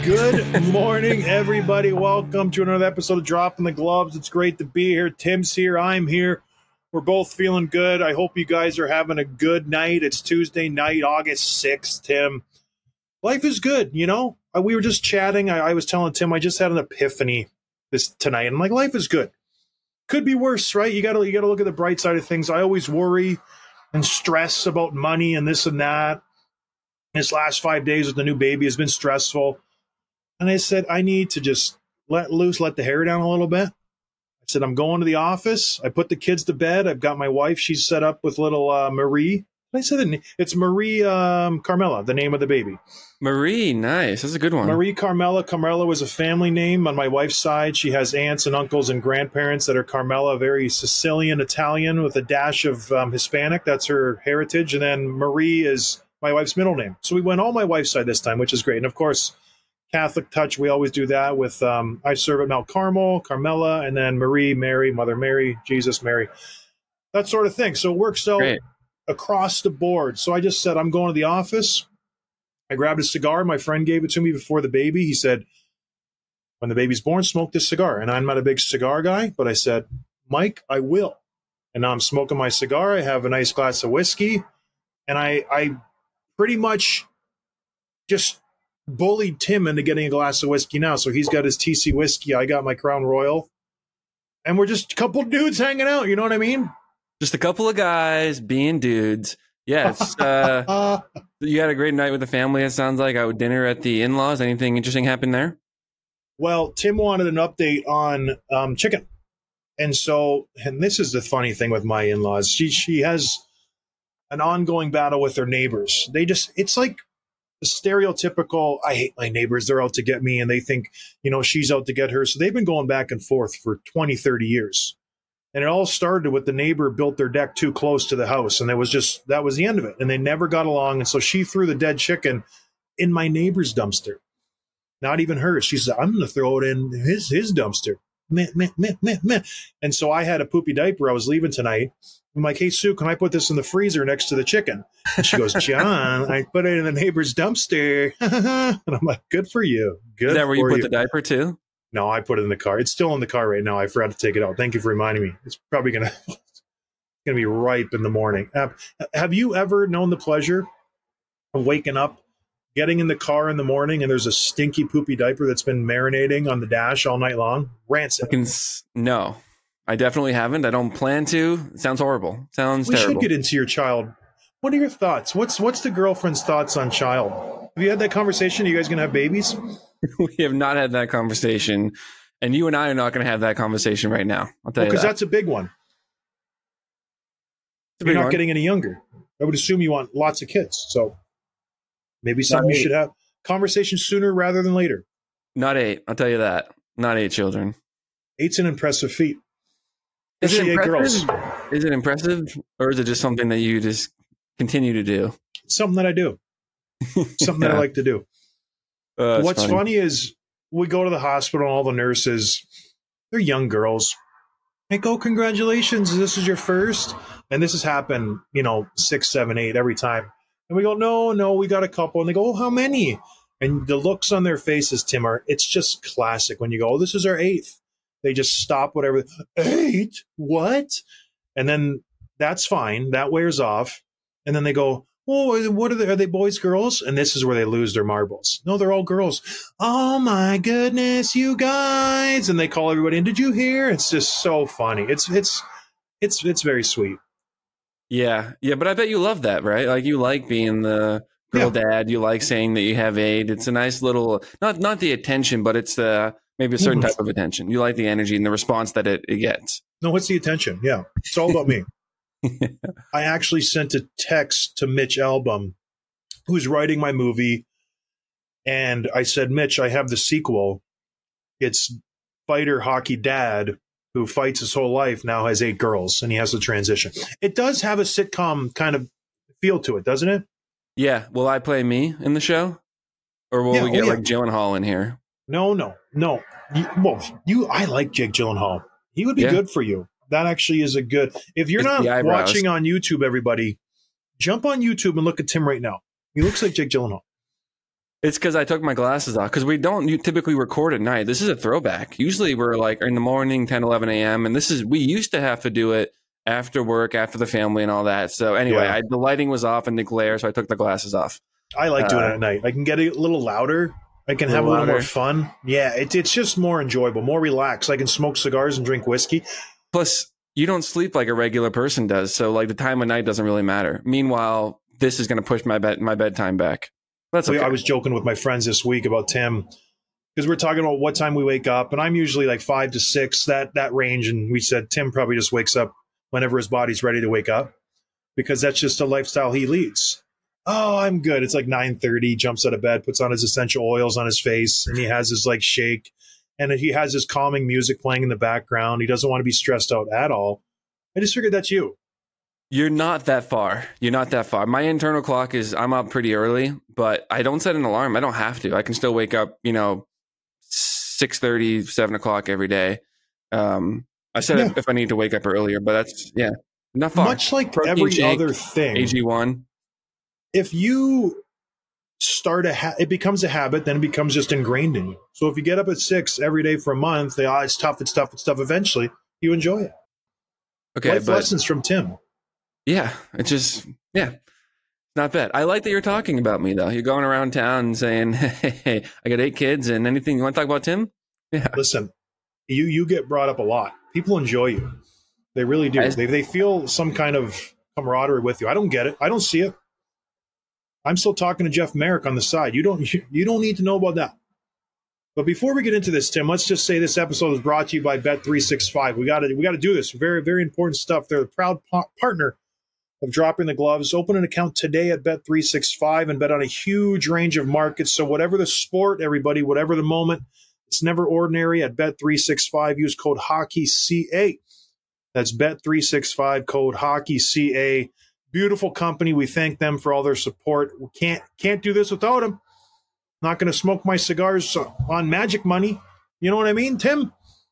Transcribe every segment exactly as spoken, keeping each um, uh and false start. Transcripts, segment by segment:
Good morning, everybody. Welcome to another episode of Dropping the Gloves. It's great to be here. Tim's here. I'm here. We're both feeling good. I hope you guys are having a good night. It's Tuesday night, August sixth, Tim. Life is good, you know? We were just chatting. I, I was telling Tim I just had an epiphany this tonight. And I'm like, life is good. Could be worse, right? You gotta you gotta look at the bright side of things. I always worry and stress about money and this and that. This last five days with the new baby has been stressful. And I said, I need to just let loose, let the hair down a little bit. I said, I'm going to the office. I put the kids to bed. I've got my wife. She's set up with little uh, Marie. I said, it's Marie um, Carmela, the name of the baby. Marie, nice. That's a good one. Marie Carmela. Carmela was a family name on my wife's side. She has aunts and uncles and grandparents that are Carmela, very Sicilian Italian with a dash of um, Hispanic. That's her heritage. And then Marie is my wife's middle name. So we went all my wife's side this time, which is great. And of course, Catholic touch, we always do that with, um, I serve at Mount Carmel, Carmela, and then Marie, Mary, Mother Mary, Jesus, Mary, that sort of thing. So it works out Great. across the board. So I just said, I'm going to the office. I grabbed a cigar. My friend gave it to me before the baby. He said, when the baby's born, smoke this cigar. And I'm not a big cigar guy, but I said, Mike, I will. And now I'm smoking my cigar. I have a nice glass of whiskey. And I, I pretty much just bullied Tim into getting a glass of whiskey now. So he's got his T C whiskey. I got my Crown Royal. And we're just a couple dudes hanging out. You know what I mean? Just a couple of guys being dudes. Yeah. It's, uh, you had a great night with the family, it sounds like. Out with dinner at the in-laws. Anything interesting happened there? Well, Tim wanted an update on um, chicken. And so, and this is the funny thing with my in-laws. She, she has an ongoing battle with her neighbors. They just, it's like, the stereotypical, I hate my neighbors, they're out to get me, and they think, you know, she's out to get her. So they've been going back and forth for twenty, thirty years. And it all started with the neighbor built their deck too close to the house. And it was just, that was the end of it. And they never got along. And so she threw the dead chicken in my neighbor's dumpster. Not even hers. She said, I'm going to throw it in his his dumpster. Meh, meh, meh, meh, meh. And so I had a poopy diaper. I was leaving tonight. I'm like, hey, Sue, can I put this in the freezer next to the chicken? And she goes, John, I put it in the neighbor's dumpster. And I'm like, good for you. Good. Is that where you put you. the diaper too? No, I put it in the car. It's still in the car right now. I forgot to take it out. Thank you for reminding me. It's probably going to going to be ripe in the morning. Uh, have you ever known the pleasure of waking up, getting in the car in the morning, and there's a stinky poopy diaper that's been marinating on the dash all night long? Rancid. Can, no. I definitely haven't. I don't plan to. It sounds horrible. Sounds we terrible. We should get into your child. What are your thoughts? What's what's the girlfriend's thoughts on child? Have you had that conversation? Are you guys going to have babies? We have not had that conversation. And you and I are not going to have that conversation right now. I'll tell well, you that. Because that's a big one. You're not one. getting any younger. I would assume you want lots of kids. So maybe something you should have. Conversation sooner rather than later. Not eight. I'll tell you that. Not eight children. Eight's an impressive feat. Is it, impressive? is it impressive, or is it just something that you just continue to do? It's something that I do. Something yeah. that I like to do. Uh, What's funny. funny is we go to the hospital and all the nurses, they're young girls. They go, congratulations, this is your first? And this has happened, you know, six, seven, eight every time. And we go, no, no, we got a couple. And they go, oh, how many? And the looks on their faces, Tim, are, it's just classic. When you go, oh, this is our eighth. They just stop whatever. Eight? What? And then that's fine. That wears off. And then they go, oh, what are they? Are they boys, girls? And this is where they lose their marbles. No, they're all girls. Oh, my goodness, you guys. And they call everybody in. Did you hear? It's just so funny. It's it's it's it's very sweet. Yeah. Yeah. But I bet you love that, right? Like you like being the girl yeah. dad. You like saying that you have eight. It's a nice little, not not the attention, but it's the, maybe a certain type of attention. You like the energy and the response that it, it gets. No, what's the attention? Yeah. It's all about me. I actually sent a text to Mitch Albom, who's writing my movie. And I said, Mitch, I have the sequel. It's Fighter Hockey Dad, who fights his whole life, now has eight girls, and he has to transition. It does have a sitcom kind of feel to it, doesn't it? Yeah. Will I play me in the show? Or will yeah, we get oh, yeah. like Gyllenhaal in here? No, no, no. You, well, you, I like Jake Gyllenhaal. He would be yeah. good for you. That actually is a good. If you're it's not watching on YouTube, everybody, jump on YouTube and look at Tim right now. He looks like Jake Gyllenhaal. It's because I took my glasses off because we don't you typically record at night. This is a throwback. Usually we're like in the morning, ten, eleven a.m. And this is, we used to have to do it after work, after the family and all that. So anyway, Yeah. I, the lighting was off and the glare, so I took the glasses off. I like doing Uh, it at night. I can get a little louder. I can A have a little little more louder. fun. Yeah, it, it's just more enjoyable, more relaxed. I can smoke cigars and drink whiskey. Plus, you don't sleep like a regular person does. So like the time of night doesn't really matter. Meanwhile, this is going to push my bed, my bedtime back. That's okay. I was joking with my friends this week about Tim because we're talking about what time we wake up, and I'm usually like five to six, that that range. And we said Tim probably just wakes up whenever his body's ready to wake up because that's just a lifestyle he leads. Oh, I'm good. It's like nine thirty, jumps out of bed, puts on his essential oils on his face, and he has his like shake, and he has his calming music playing in the background. He doesn't want to be stressed out at all. I just figured that's you. You're not that far. You're not that far. My internal clock is I'm up pretty early, but I don't set an alarm. I don't have to. I can still wake up, you know, six thirty, seven o'clock every day. Um, I set Yeah. it if I need to wake up earlier, but that's, yeah, not far. Much like Protein every shake, other thing, A G one. if you start a ha- it becomes a habit, then it becomes just ingrained in you. So if you get up at six every day for a month, they, oh, it's tough, it's tough, it's tough. Eventually, you enjoy it. Okay, Life but lessons from Tim. yeah, it's just, yeah, not bad. I like that you're talking about me, though. You're going around town saying, hey, I got eight kids and anything. You want to talk about Tim? Yeah. Listen, you you get brought up a lot. People enjoy you. They really do. I- They they feel some kind of camaraderie with you. I don't get it. I don't see it. I'm still talking to Jeff Merrick on the side. You don't you don't need to know about that. But before we get into this, Tim, let's just say this episode is brought to you by Bet three sixty-five. We got to we got to do this. Very very important stuff. They're the proud pa- partner of Dropping the Gloves. Open an account today at Bet three sixty-five and bet on a huge range of markets. So whatever the sport, everybody, whatever the moment, it's never ordinary at Bet three sixty-five. Use code hockey C A. That's Bet three sixty-five, code hockey C A. Beautiful company. We thank them for all their support. We can't can't do this without them. Not going to smoke my cigars on magic money. You know what I mean, Tim?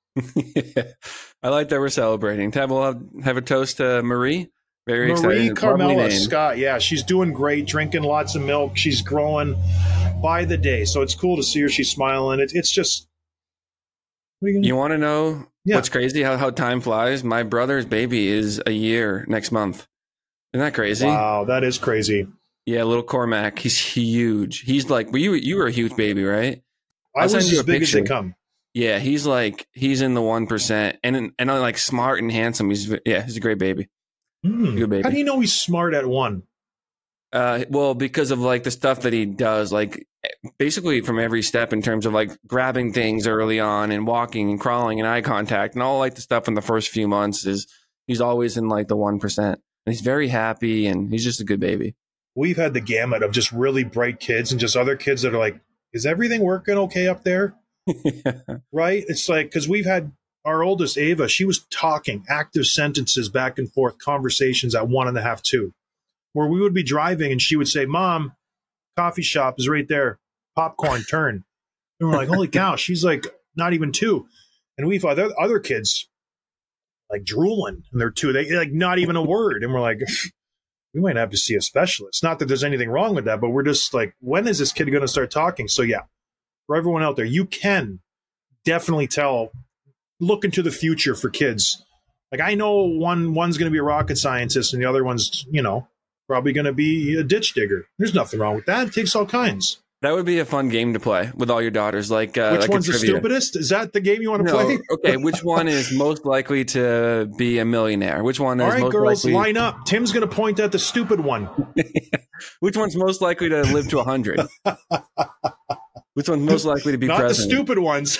I like that we're celebrating. Tab, we'll have, have a toast to Marie. Very Marie excited. Lovely Carmela name. Scott. Yeah, she's doing great, drinking lots of milk. She's growing by the day. So it's cool to see her. She's smiling. It, it's just. What are you gonna, You want to know Yeah. what's crazy? How, how time flies? My brother's baby is a year next month. Isn't that crazy? Wow, that is crazy. Yeah, little Cormac. He's huge. He's like, well, you, you were a huge baby, right? I I'll send was you as a big as they picture. come. Yeah, he's like, he's in the one percent and, and like smart and handsome. He's, yeah, he's a great baby. Hmm. Good baby. How do you know he's smart at one? Uh, well, because of like the stuff that he does, like basically from every step in terms of like grabbing things early on and walking and crawling and eye contact and all like the stuff in the first few months is he's always in like the one percent and he's very happy and he's just a good baby. We've had the gamut of just really bright kids and just other kids that are like, is everything working okay up there? Right? It's like, because we've had our oldest, Ava, she was talking active sentences back and forth, conversations at one and a half, two, where we would be driving and she would say, Mom, coffee shop is right there. Popcorn, turn. And we're like, holy cow, she's like not even two. And we've had other other kids like drooling and they're two. They like not even a word. And we're like, we might have to see a specialist. Not that there's anything wrong with that, but we're just like, when is this kid going to start talking? So yeah, for everyone out there, you can definitely tell, look into the future for kids. Like I know one one's going to be a rocket scientist and the other one's, you know, probably going to be a ditch digger. There's nothing wrong with that. It takes all kinds. That would be a fun game to play with all your daughters. Like, uh, Which like a one's the trivia. stupidest? Is that the game you want to No, play? okay, which one is most likely to be a millionaire? Which one is All right, most girls, likely? line up. Tim's going to point at the stupid one. Which one's most likely to live to one hundred? Which one's most likely to be Not president? the stupid ones.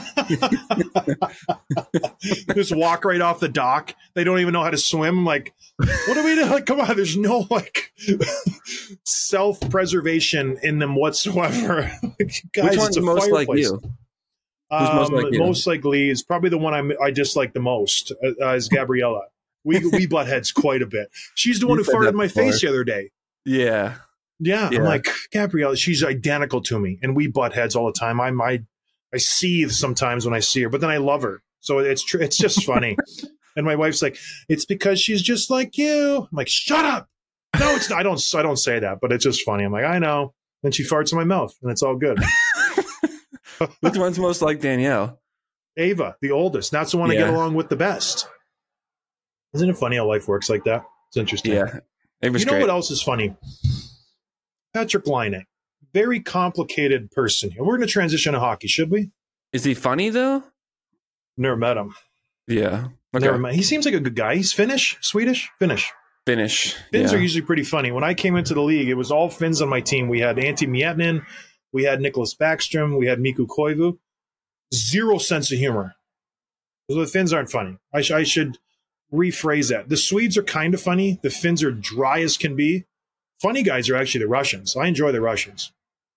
Just walk right off the dock. They don't even know how to swim. I'm like, what do we do? Like, come on, there's no like self-preservation in them whatsoever. Like, guys, Which one's it's a most like fireplace. you? Who's most Um, like you? most likely is probably the one I'm, I dislike the most. Uh, is Gabriella. We we butt heads quite a bit. She's the one You who said farted that in my before. face the other day. Yeah. Yeah, Yeah. I'm like, Gabriella, she's identical to me, and we butt heads all the time. I I, I seethe sometimes when I see her, but then I love her, so it's tr- it's just funny. And my wife's like, it's because she's just like you. I'm like, shut up. No, it's not. I don't I don't say that, but it's just funny. I'm like, I know. Then she farts in my mouth, and it's all good. Which one's most like Danielle? Ava, the oldest. That's the one Yeah. I get along with the best. Isn't it funny how life works like that? It's interesting. Yeah. Ava's You know great. what else is funny? Patrick Laine. Very complicated person here. We're going to transition to hockey, should we? Is he funny, though? Never met him. Yeah. Okay. Never met. He seems like a good guy. He's Finnish? Swedish? Finnish. Finish. Finns yeah. are usually pretty funny. When I came into the league, it was all Finns on my team. We had Antti Miettinen, we had Nicholas Backstrom, we had Mikko Koivu. Zero sense of humor. The Finns aren't funny. I, sh- I should rephrase that. The Swedes are kind of funny. The Finns are dry as can be. Funny guys are actually the Russians. I enjoy the Russians.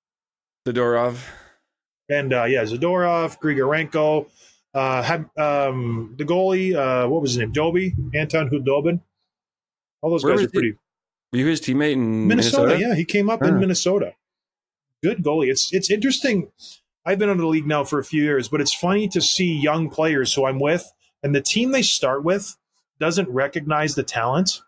Zadorov. And, uh, yeah, Zadorov, Grigorenko, uh, had, um, the goalie, uh, what was his name? Doby, Anton Hudobin. All those Where guys was are pretty. Were you his teammate in Minnesota, Minnesota? yeah, he came up Huh. in Minnesota. Good goalie. It's it's interesting. I've been under the league now for a few years, but it's funny to see young players who I'm with, and the team they start with doesn't recognize the talent,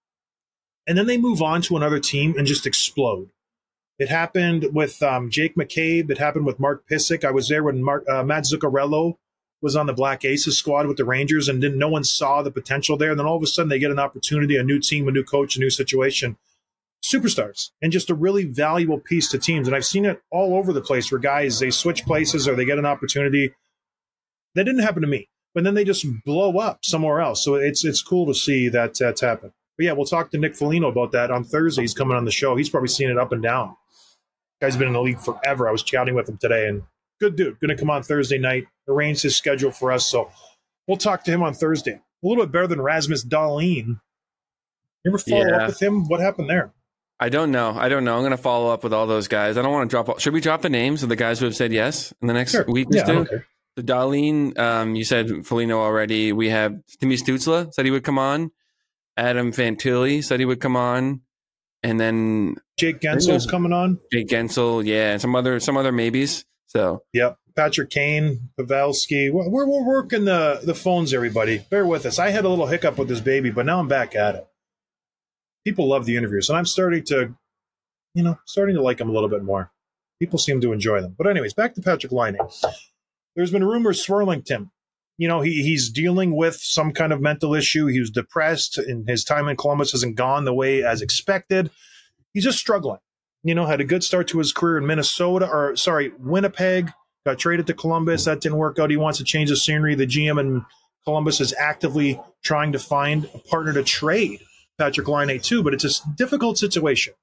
and then they move on to another team and just explode. It happened with um, Jake McCabe. It happened with Mark Pissick. I was there when Mark, uh, Matt Zuccarello was on the Black Aces squad with the Rangers, and didn't no one saw the potential there. And then all of a sudden they get an opportunity, a new team, a new coach, a new situation. Superstars, and just a really valuable piece to teams. And I've seen it all over the place where guys, they switch places or they get an opportunity. That didn't happen to me, but then they just blow up somewhere else. So it's it's cool to see that that's happened. But yeah, we'll talk to Nick Foligno about that on Thursday. He's coming on the show. He's probably seen it up and down. Guy's been in the league forever. I was chatting with him today, and good dude. Going to come on Thursday night, arrange his schedule for us. So we'll talk to him on Thursday. A little bit better than Rasmus Dahlin. You ever follow Yeah. up with him? What happened there? I don't know. I don't know. I'm going to follow up with all those guys. I don't want to drop. All, should we drop the names of the guys who have said yes in the next Sure. week or Yeah, I don't two? care. The Darlene, um, you said Foligno already. We have Timmy Stutzla said he would come on. Adam Fantilli said he would come on, and then Jake Gensel's coming on. Jake Gensel, yeah, and some other some other maybes. So Yep. Patrick Kane, Pavelski. We're, we're, we're working the, the phones, everybody. Bear with us. I had a little hiccup with this baby, but now I'm back at it. People love the interviews, and I'm starting to, you know, starting to like them a little bit more. People seem to enjoy them. But anyways, back to Patrick Laine. There's been rumors swirling, Tim. You know, he he's dealing with some kind of mental issue. He was depressed, and his time in Columbus hasn't gone the way as expected. He's just struggling. You know, had a good start to his career in Minnesota, or sorry, Winnipeg. Got traded to Columbus. That didn't work out. He wants to change the scenery. The G M in Columbus is actively trying to find a partner to trade Patrick Laine too, but it's a difficult situation.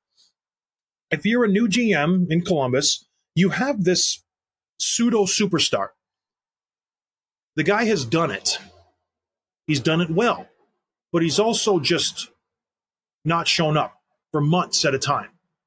If you're a new G M in Columbus, you have this pseudo superstar. The guy has done it. He's done it well, but he's also just not shown up for months at a time.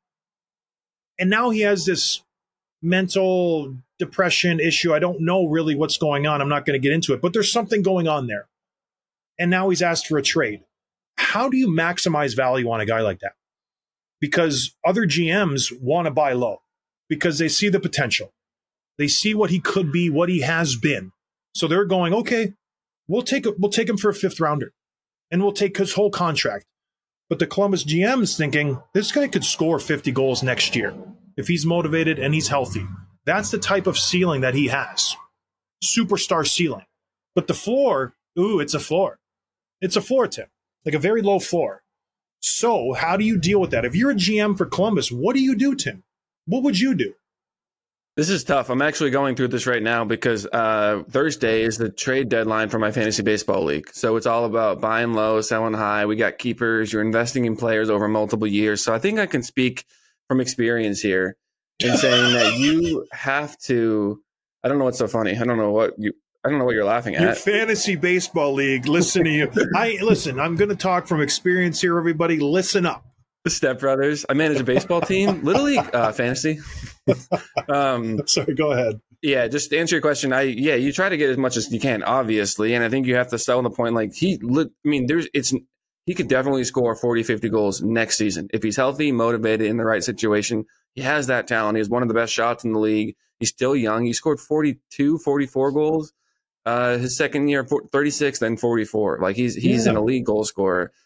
And now he has this mental depression issue. I don't know really what's going on. I'm not going to get into it, but there's something going on there. And now he's asked for a trade. How do you maximize value on a guy like that? Because other G Ms want to buy low because they see the potential. They see what he could be, what he has been. So they're going, okay, we'll take we'll take him for a fifth rounder, and we'll take his whole contract. But the Columbus G M is thinking, this guy could score fifty goals next year if he's motivated and he's healthy. That's the type of ceiling that he has. Superstar ceiling. But the floor, ooh, it's a floor. It's a floor, Tim. Like a very low floor. So how do you deal with that? If you're a G M for Columbus, what do you do, Tim? What would you do? this is tough. I'm actually going through this right now because uh, Thursday is the trade deadline for my fantasy baseball league. So it's all about buying low, selling high. We got keepers. You're investing in players over multiple years. So I think I can speak from experience here in saying that you have to. I don't know what's so funny. I don't know what you. I don't know what you're laughing at. Your fantasy baseball league. Listen to you. I listen. I'm going to talk from experience here. Everybody, listen up. The Step Brothers. I manage a baseball team, Little League uh, fantasy. um, Sorry, go ahead. Yeah, just to answer your question, I yeah, you try to get as much as you can, obviously, and I think you have to sell the point. Like he, I mean, there's it's he could definitely score forty, fifty goals next season if he's healthy, motivated, in the right situation. He has that talent. He's one of the best shots in the league. He's still young. He scored forty-two, forty-four goals. Uh, his second year, thirty-six, then forty-four. Like he's he's yeah. an elite goal scorer.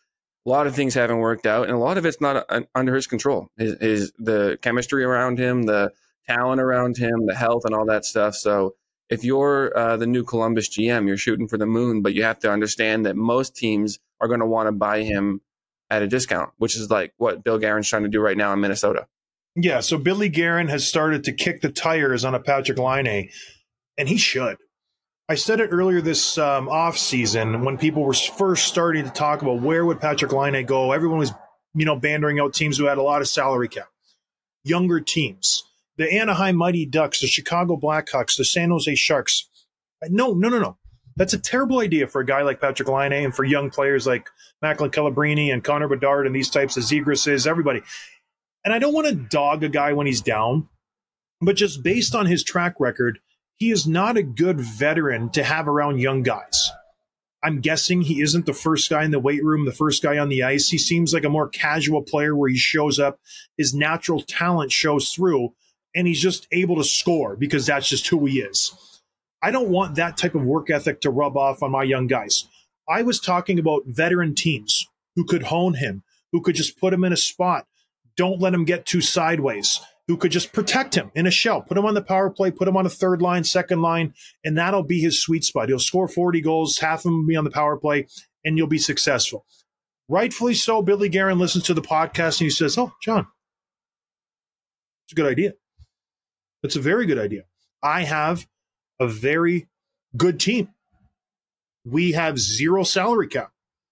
a lot of things haven't worked out, and a lot of it's not uh, under his control. His, his the chemistry around him, the talent around him, the health, and all that stuff. So if you're uh, the new Columbus G M, you're shooting for the moon, but you have to understand that most teams are going to want to buy him at a discount, which is like what Bill Guerin's trying to do right now in Minnesota. Yeah, so Billy Guerin has started to kick the tires on a Patrik Laine, and he should. I said it earlier this um, offseason when people were first starting to talk about where would Patrik Laine go. Everyone was, you know, bandering out teams who had a lot of salary cap, younger teams. The Anaheim Mighty Ducks, the Chicago Blackhawks, the San Jose Sharks. No, no, no, no. That's a terrible idea for a guy like Patrik Laine and for young players like Macklin Calabrini and Connor Bedard and these types of Zegras, everybody. And I don't want to dog a guy when he's down, but just based on his track record, he is not a good veteran to have around young guys. I'm guessing he isn't the first guy in the weight room, the first guy on the ice. He seems like a more casual player where he shows up, his natural talent shows through, and he's just able to score because that's just who he is. I don't want that type of work ethic to rub off on my young guys. I was talking about veteran teams who could hone him, who could just put him in a spot, don't let him get too sideways, who could just protect him in a shell, put him on the power play, put him on a third line, second line, and that'll be his sweet spot. He'll score forty goals, half of them will be on the power play, and you'll be successful. Rightfully so, Billy Guerin listens to the podcast and he says, oh, John, it's a good idea. It's a very good idea. I have a very good team. We have zero salary cap.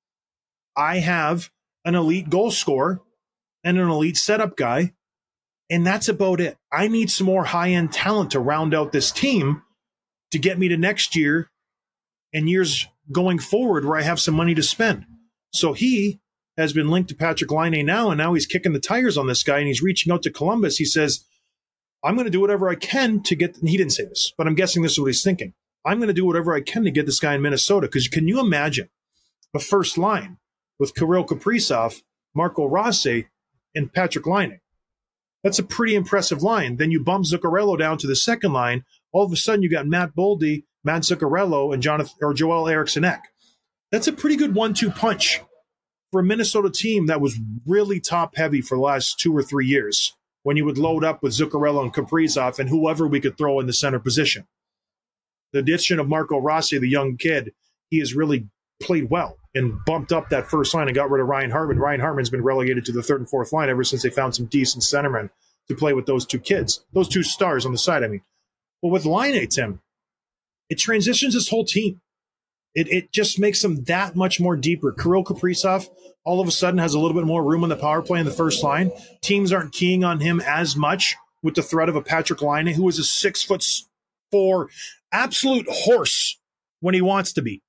I have an elite goal scorer and an elite setup guy, and that's about it. I need some more high-end talent to round out this team to get me to next year and years going forward where I have some money to spend. So he has been linked to Patrik Laine now, and now he's kicking the tires on this guy, and he's reaching out to Columbus. He says, I'm going to do whatever I can to get, he didn't say this, but I'm guessing this is what he's thinking. I'm going to do whatever I can to get this guy in Minnesota, because can you imagine a first line with Kirill Kaprizov, Marco Rossi, and Patrik Laine? That's a pretty impressive line. Then you bump Zuccarello down to the second line. All of a sudden, you got Matt Boldy, Matt Zuccarello, and Jonathan or Joel Eriksson-Ek. That's a pretty good one two punch for a Minnesota team that was really top-heavy for the last two or three years, when you would load up with Zuccarello and Kaprizov and whoever we could throw in the center position. The addition of Marco Rossi, the young kid, he has really played well and bumped up that first line and got rid of Ryan Hartman. Ryan Hartman's been relegated to the third and fourth line ever since they found some decent centermen to play with those two kids, those two stars on the side, I mean. But with Laine, Tim, it transitions this whole team. It it just makes them that much more deeper. Kirill Kaprizov all of a sudden has a little bit more room on the power play in the first line. Teams aren't keying on him as much with the threat of a Patrik Laine, who is a six foot four absolute horse when he wants to be.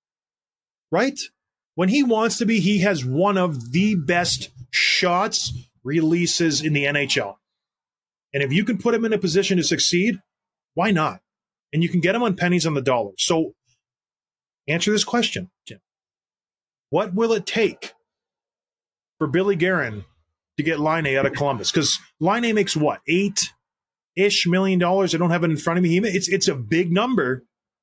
Right? When he wants to be, he has one of the best shots releases in the N H L. And if you can put him in a position to succeed, why not? And you can get him on pennies on the dollar. So answer this question, Jim. What will it take for Billy Guerin to get Laine out of Columbus? Because Laine makes what, eight-ish million dollars? I don't have it in front of me. It's it's a big number.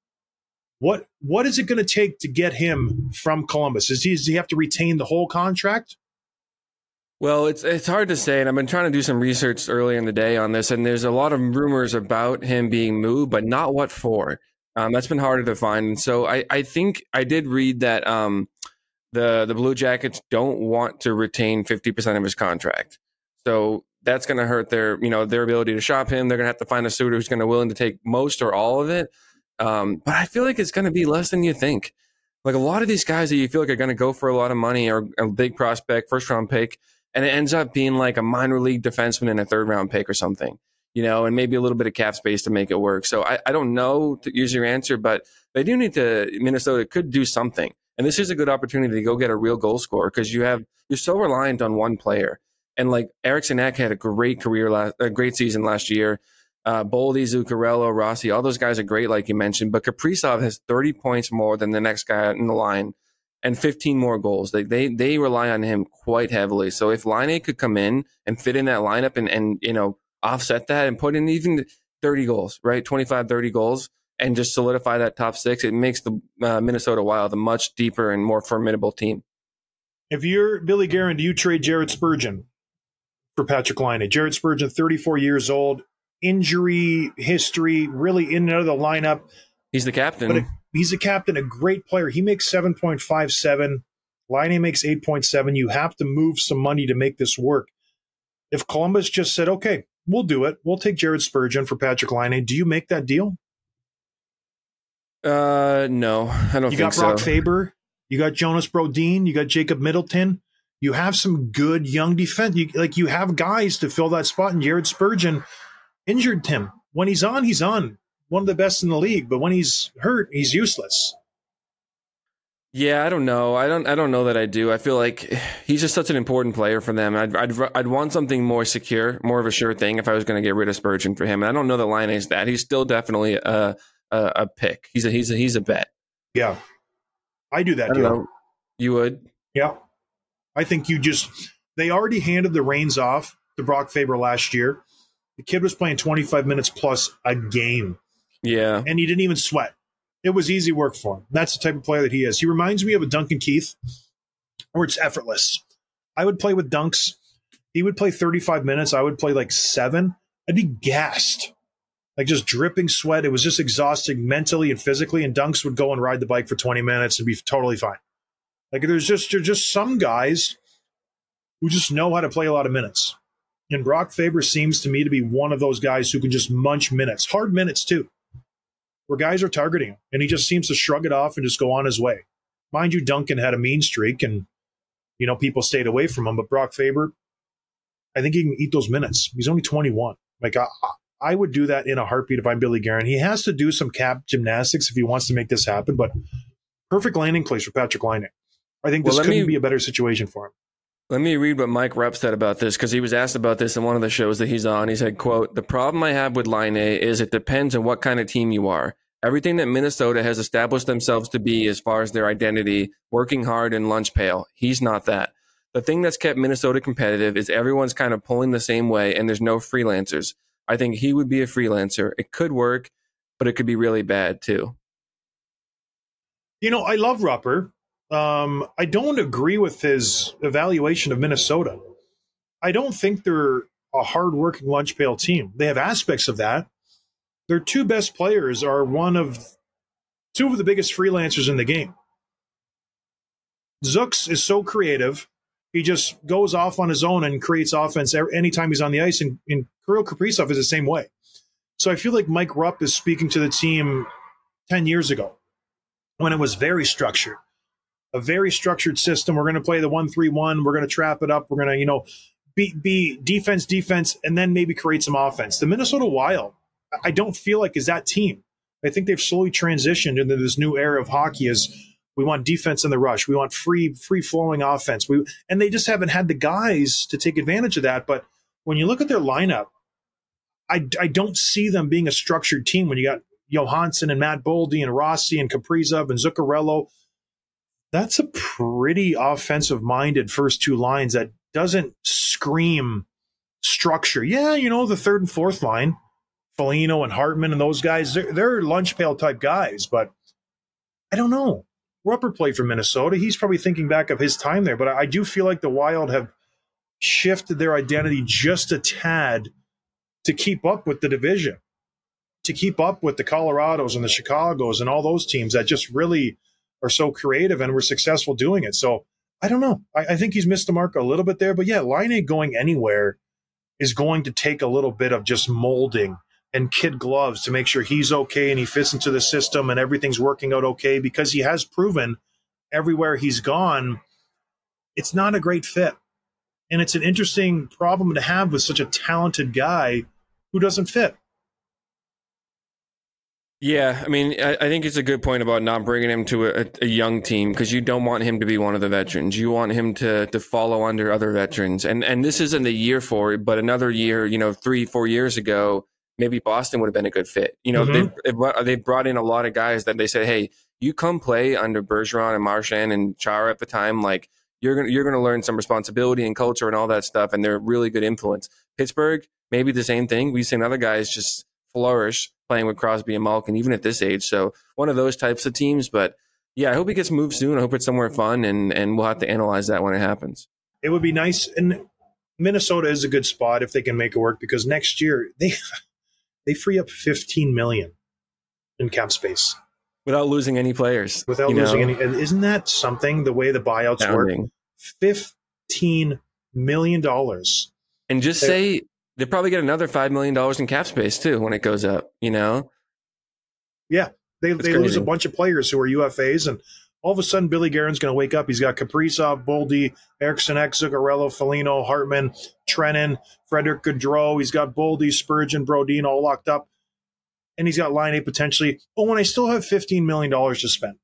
What what is it going to take to get him from Columbus? Is he, does he have to retain the whole contract? Well, it's it's hard to say, and I've been trying to do some research early in the day on this, and there's a lot of rumors about him being moved, but not what for. Um, that's been harder to find. And so I, I think I did read that um, the the Blue Jackets don't want to retain fifty percent of his contract. So that's going to hurt their, you know, their ability to shop him. They're going to have to find a suitor who's going to willing to take most or all of it. Um, but I feel like it's going to be less than you think. Like a lot of these guys that you feel like are going to go for a lot of money or a big prospect, first round pick, and it ends up being like a minor league defenseman and a third round pick or something, you know, and maybe a little bit of cap space to make it work. So I, I don't know to use your answer, but they do need to, Minnesota could do something. And this is a good opportunity to go get a real goal scorer because you have, you're so reliant on one player. And like Eriksson-Ek had a great career, last, a great season last year. Uh, Boldy, Zuccarello, Rossi, all those guys are great, like you mentioned. But Kaprizov has thirty points more than the next guy in the line and fifteen more goals. They they they rely on him quite heavily. So if Laine could come in and fit in that lineup and, and you know, offset that and put in even thirty goals, right? twenty-five, thirty goals and just solidify that top six, it makes the uh, Minnesota Wild a much deeper and more formidable team. If you're Billy Guerin, do you trade Jared Spurgeon for Patrick Laine? Jared Spurgeon, thirty-four years old, injury history, really in and out of the lineup. He's the captain. But a, he's a captain, a great player. He makes seven point five seven. Laine makes eight point seven. You have to move some money to make this work. If Columbus just said, okay, we'll do it. We'll take Jared Spurgeon for Patrick Laine. Do you make that deal? Uh, no, I don't you think got Brock so. Faber. You got Jonas Brodin. You got Jacob Middleton. You have some good young defense. You, like you have guys to fill that spot. And Jared Spurgeon injured him. When he's on, he's on. One of the best in the league. But when he's hurt, he's useless. Yeah, I don't know. I don't. I don't know that I do. I feel like he's just such an important player for them. I'd. I'd. I'd want something more secure, more of a sure thing if I was going to get rid of Spurgeon for him. And I don't know that Laine is that. He's still definitely a a, a pick. He's a. He's a. He's a bet. Yeah, I do that I deal. know. You would. Yeah, I think you just. They already handed the reins off to Brock Faber last year. The kid was playing twenty-five minutes plus a game. Yeah, and he didn't even sweat. It was easy work for him. That's the type of player that he is. He reminds me of a Duncan Keith, where it's effortless. I would play with Dunks. He would play thirty-five minutes. I would play like seven. I'd be gassed, like just dripping sweat. It was just exhausting mentally and physically. And Dunks would go and ride the bike for twenty minutes and be totally fine. Like there's just there's just some guys who just know how to play a lot of minutes. And Brock Faber seems to me to be one of those guys who can just munch minutes, hard minutes too, where guys are targeting him, and he just seems to shrug it off and just go on his way. Mind you, Duncan had a mean streak, and you know people stayed away from him. But Brock Faber, I think he can eat those minutes. He's only twenty-one. Like I, I would do that in a heartbeat if I'm Billy Guerin. He has to do some cap gymnastics if he wants to make this happen. But perfect landing place for Patrick Laine. I think this well, couldn't me, be a better situation for him. Let me read what Mike Rupp said about this, because he was asked about this in one of the shows that he's on. He said, quote, "The problem I have with Laine is it depends on what kind of team you are. Everything that Minnesota has established themselves to be as far as their identity, working hard and lunch pail. He's not that. The thing that's kept Minnesota competitive is everyone's kind of pulling the same way, and there's no freelancers. I think he would be a freelancer. It could work, but it could be really bad too." You know, I love Rupper. Um, I don't agree with his evaluation of Minnesota. I don't think they're a hard-working lunch pail team. They have aspects of that. Their two best players are one of two of the biggest freelancers in the game. Zooks is so creative. He just goes off on his own and creates offense anytime he's on the ice, and, and Kirill Kaprizov is the same way. So I feel like Mike Rupp is speaking to the team ten years ago when it was very structured. A very structured system. We're going to play the one three one. We're going to trap it up. We're going to, you know, be, be defense, defense, and then maybe create some offense. The Minnesota Wild, I don't feel like is that team. I think they've slowly transitioned into this new era of hockey as we want defense in the rush. We want free, free-flowing offense. We And they just haven't had the guys to take advantage of that. But when you look at their lineup, I, I don't see them being a structured team when you got Johansson and Matt Boldy and Rossi and Kaprizov and Zuccarello. That's a pretty offensive-minded first two lines that doesn't scream structure. Yeah, you know, the third and fourth line, Foligno and Hartman and those guys, they're, they're lunch pail type guys, but I don't know. Rupper played for Minnesota. He's probably thinking back of his time there, but I do feel like the Wild have shifted their identity just a tad to keep up with the division, to keep up with the Colorados and the Chicagos and all those teams that just really are so creative and were successful doing it. So I don't know. I, I think he's missed the mark a little bit there. But yeah, Laine going anywhere is going to take a little bit of just molding and kid gloves to make sure he's okay and he fits into the system and everything's working out okay, because he has proven everywhere he's gone, it's not a great fit. And it's an interesting problem to have with such a talented guy who doesn't fit. Yeah, I mean, I, I think it's a good point about not bringing him to a, a young team, because you don't want him to be one of the veterans. You want him to to follow under other veterans. And and this isn't the year for it, but another year, you know, three, four years ago, maybe Boston would have been a good fit. You know, mm-hmm. they they brought in a lot of guys that they said, hey, you come play under Bergeron and Marchand and Chara at the time, like you're gonna you're gonna learn some responsibility and culture and all that stuff, and they're a really good influence. Pittsburgh, maybe the same thing. We've seen other guys just flourish playing with Crosby and Malkin, even at this age. So one of those types of teams, but Yeah, I hope he gets moved soon. I hope it's somewhere fun, and, and we'll have to analyze that when it happens. It would be nice. And Minnesota is a good spot if they can make it work, because next year they they free up fifteen million dollars in cap space. Without losing any players. Without losing know? any. And isn't that something, the way the buyouts Founding. work? fifteen million dollars. And just They're, say they probably get another five million dollars in cap space, too, when it goes up, you know? Yeah. They That's they crazy. lose a bunch of players who are U F As, and all of a sudden Billy Guerin's going to wake up. He's got Kaprizov, Boldy, Eriksson, Zuccarello, Foligno, Hartman, Trenin, Frederick Gaudreau. He's got Boldy, Spurgeon, Brodin all locked up. And he's got Line A potentially. Oh, and I still have fifteen million dollars to spend.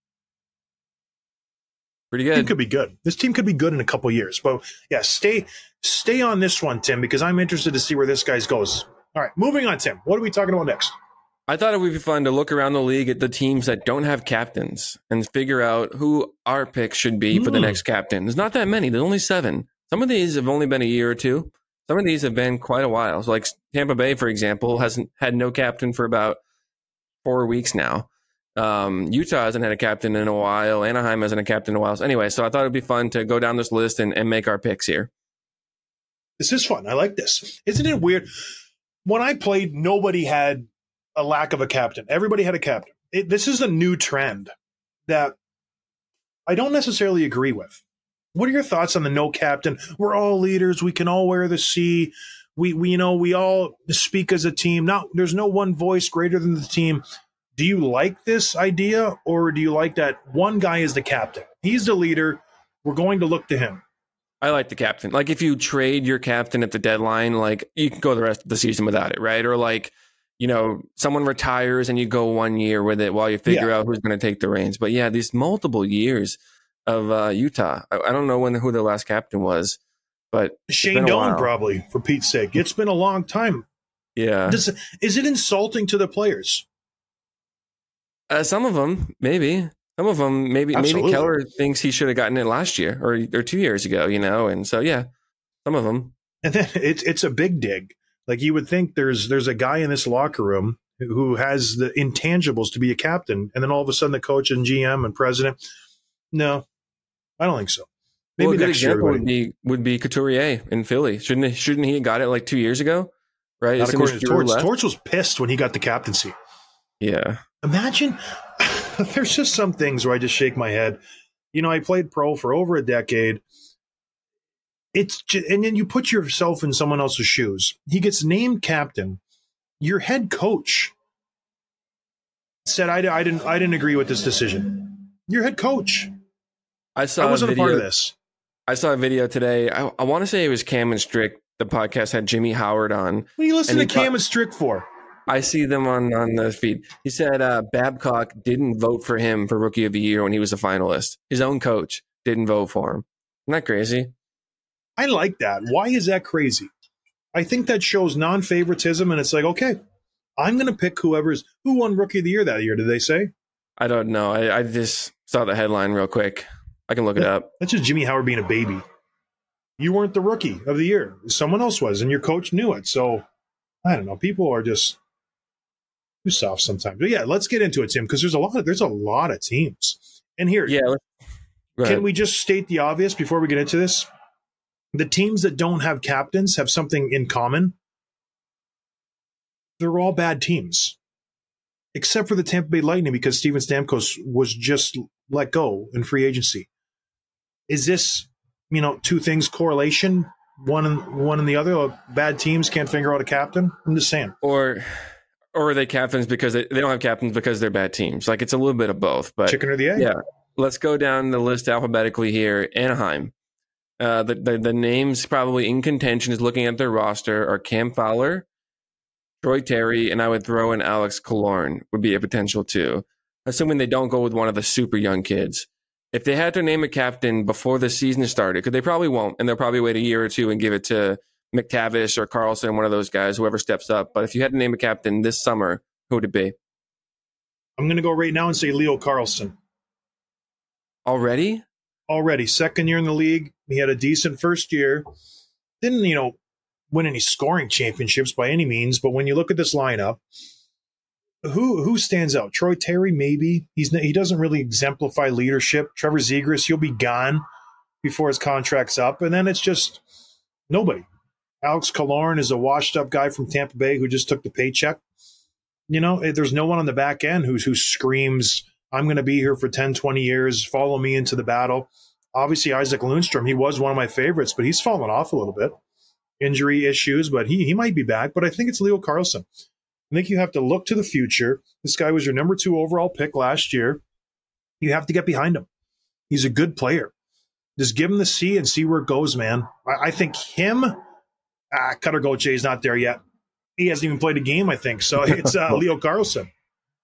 Pretty good. It could be good. This team could be good in a couple years. But, yeah, stay stay on this one, Tim, because I'm interested to see where this guy goes. All right, moving on, Tim. What are we talking about next? I thought it would be fun to look around the league at the teams that don't have captains and figure out who our pick should be mm. for the next captain. There's not that many. There's only seven. Some of these have only been a year or two. Some of these have been quite a while. So like Tampa Bay, for example, hasn't had no captain for about four weeks now. Um, Utah hasn't had a captain in a while. Anaheim hasn't had a captain in a while. So anyway, so I thought it'd be fun to go down this list and, and make our picks here. This is fun. I like this. Isn't it weird? When I played, nobody had a lack of a captain. Everybody had a captain. It, this is a new trend that I don't necessarily agree with. What are your thoughts on the no captain? We're all leaders. We can all wear the C. We, we, you know, we all speak as a team. Not, there's no one voice greater than the team. Do you like this idea, or do you like that one guy is the captain? He's the leader. We're going to look to him. I like the captain. Like if you trade your captain at the deadline, like you can go the rest of the season without it, right? Or like, you know, someone retires and you go one year with it while you figure yeah. out who's going to take the reins. But yeah, these multiple years of uh, Utah. I, I don't know when who their last captain was, but Shane Doan probably, for Pete's sake. It's been a long time. Yeah. Does, is it insulting to the players? Uh, some of them, maybe. Some of them, maybe. Absolutely. Maybe Keller thinks he should have gotten it last year or or two years ago. You know, and so yeah, some of them. And then it's it's a big dig. Like you would think there's there's a guy in this locker room who has the intangibles to be a captain, and then all of a sudden the coach and G M and president. No, I don't think so. Maybe well, a good next example year would be would be Couturier in Philly. Shouldn't he, shouldn't he have got it like two years ago? Right. Not according to Torts. Torts was pissed when he got the captaincy. Yeah. Imagine. There's just some things where I just shake my head. You know, I played pro for over a decade. It's just, and then you put yourself in someone else's shoes. He gets named captain. Your head coach said, "I, I didn't, I didn't agree with this decision." Your head coach. I saw. I wasn't a, video, a part of this. I saw a video today. I, I want to say it was Cam and Strick. The podcast had Jimmy Howard on. What are you listening to Cam ta- and Strick for? I see them on, on the feed. He said uh, Babcock didn't vote for him for Rookie of the Year when he was a finalist. His own coach didn't vote for him. Isn't that crazy? I like that. Why is that crazy? I think that shows non-favoritism, and it's like, okay, I'm going to pick whoever's – who won Rookie of the Year that year, did they say? I don't know. I, I just saw the headline real quick. I can look that, it up. That's just Jimmy Howard being a baby. You weren't the Rookie of the Year. Someone else was, and your coach knew it. So, I don't know. People are just – too soft sometimes. But yeah, let's get into it, Tim, because there's a lot of there's a lot of teams. And here, yeah, can we just state the obvious before we get into this? The teams that don't have captains have something in common. They're all bad teams, except for the Tampa Bay Lightning, because Steven Stamkos was just let go in free agency. Is this, you know, two things correlation? One and one and the other. Bad teams can't figure out a captain. I'm just saying. Or. Or are they captains because they, they don't have captains because they're bad teams? Like it's a little bit of both. But chicken or the egg? Yeah. Let's go down the list alphabetically here. Anaheim. Uh, the, the the names probably in contention is looking at their roster are Cam Fowler, Troy Terry, and I would throw in Alex Killorn would be a potential too. Assuming they don't go with one of the super young kids. If they had to name a captain before the season started, because they probably won't, and they'll probably wait a year or two and give it to McTavish or Carlson, one of those guys, whoever steps up. But if you had to name a captain this summer, who would it be? I'm going to go right now and say Leo Carlson. Already? Already. Second year in the league. He had a decent first year. Didn't, you know, win any scoring championships by any means. But when you look at this lineup, who who stands out? Troy Terry, maybe. He's he doesn't really exemplify leadership. Trevor Zegras, he'll be gone before his contract's up, and then it's just nobody. Alex Killorn is a washed-up guy from Tampa Bay who just took the paycheck. You know, there's no one on the back end who who screams, "I'm going to be here for ten, twenty years. Follow me into the battle." Obviously, Isaac Lundstrom, he was one of my favorites, but he's fallen off a little bit. Injury issues, but he he might be back. But I think it's Leo Carlsson. I think you have to look to the future. This guy was your number two overall pick last year. You have to get behind him. He's a good player. Just give him the C and see where it goes, man. I, I think him, ah, Cutter Gauthier is not there yet. He hasn't even played a game, I think. So it's uh, Leo Carlsson.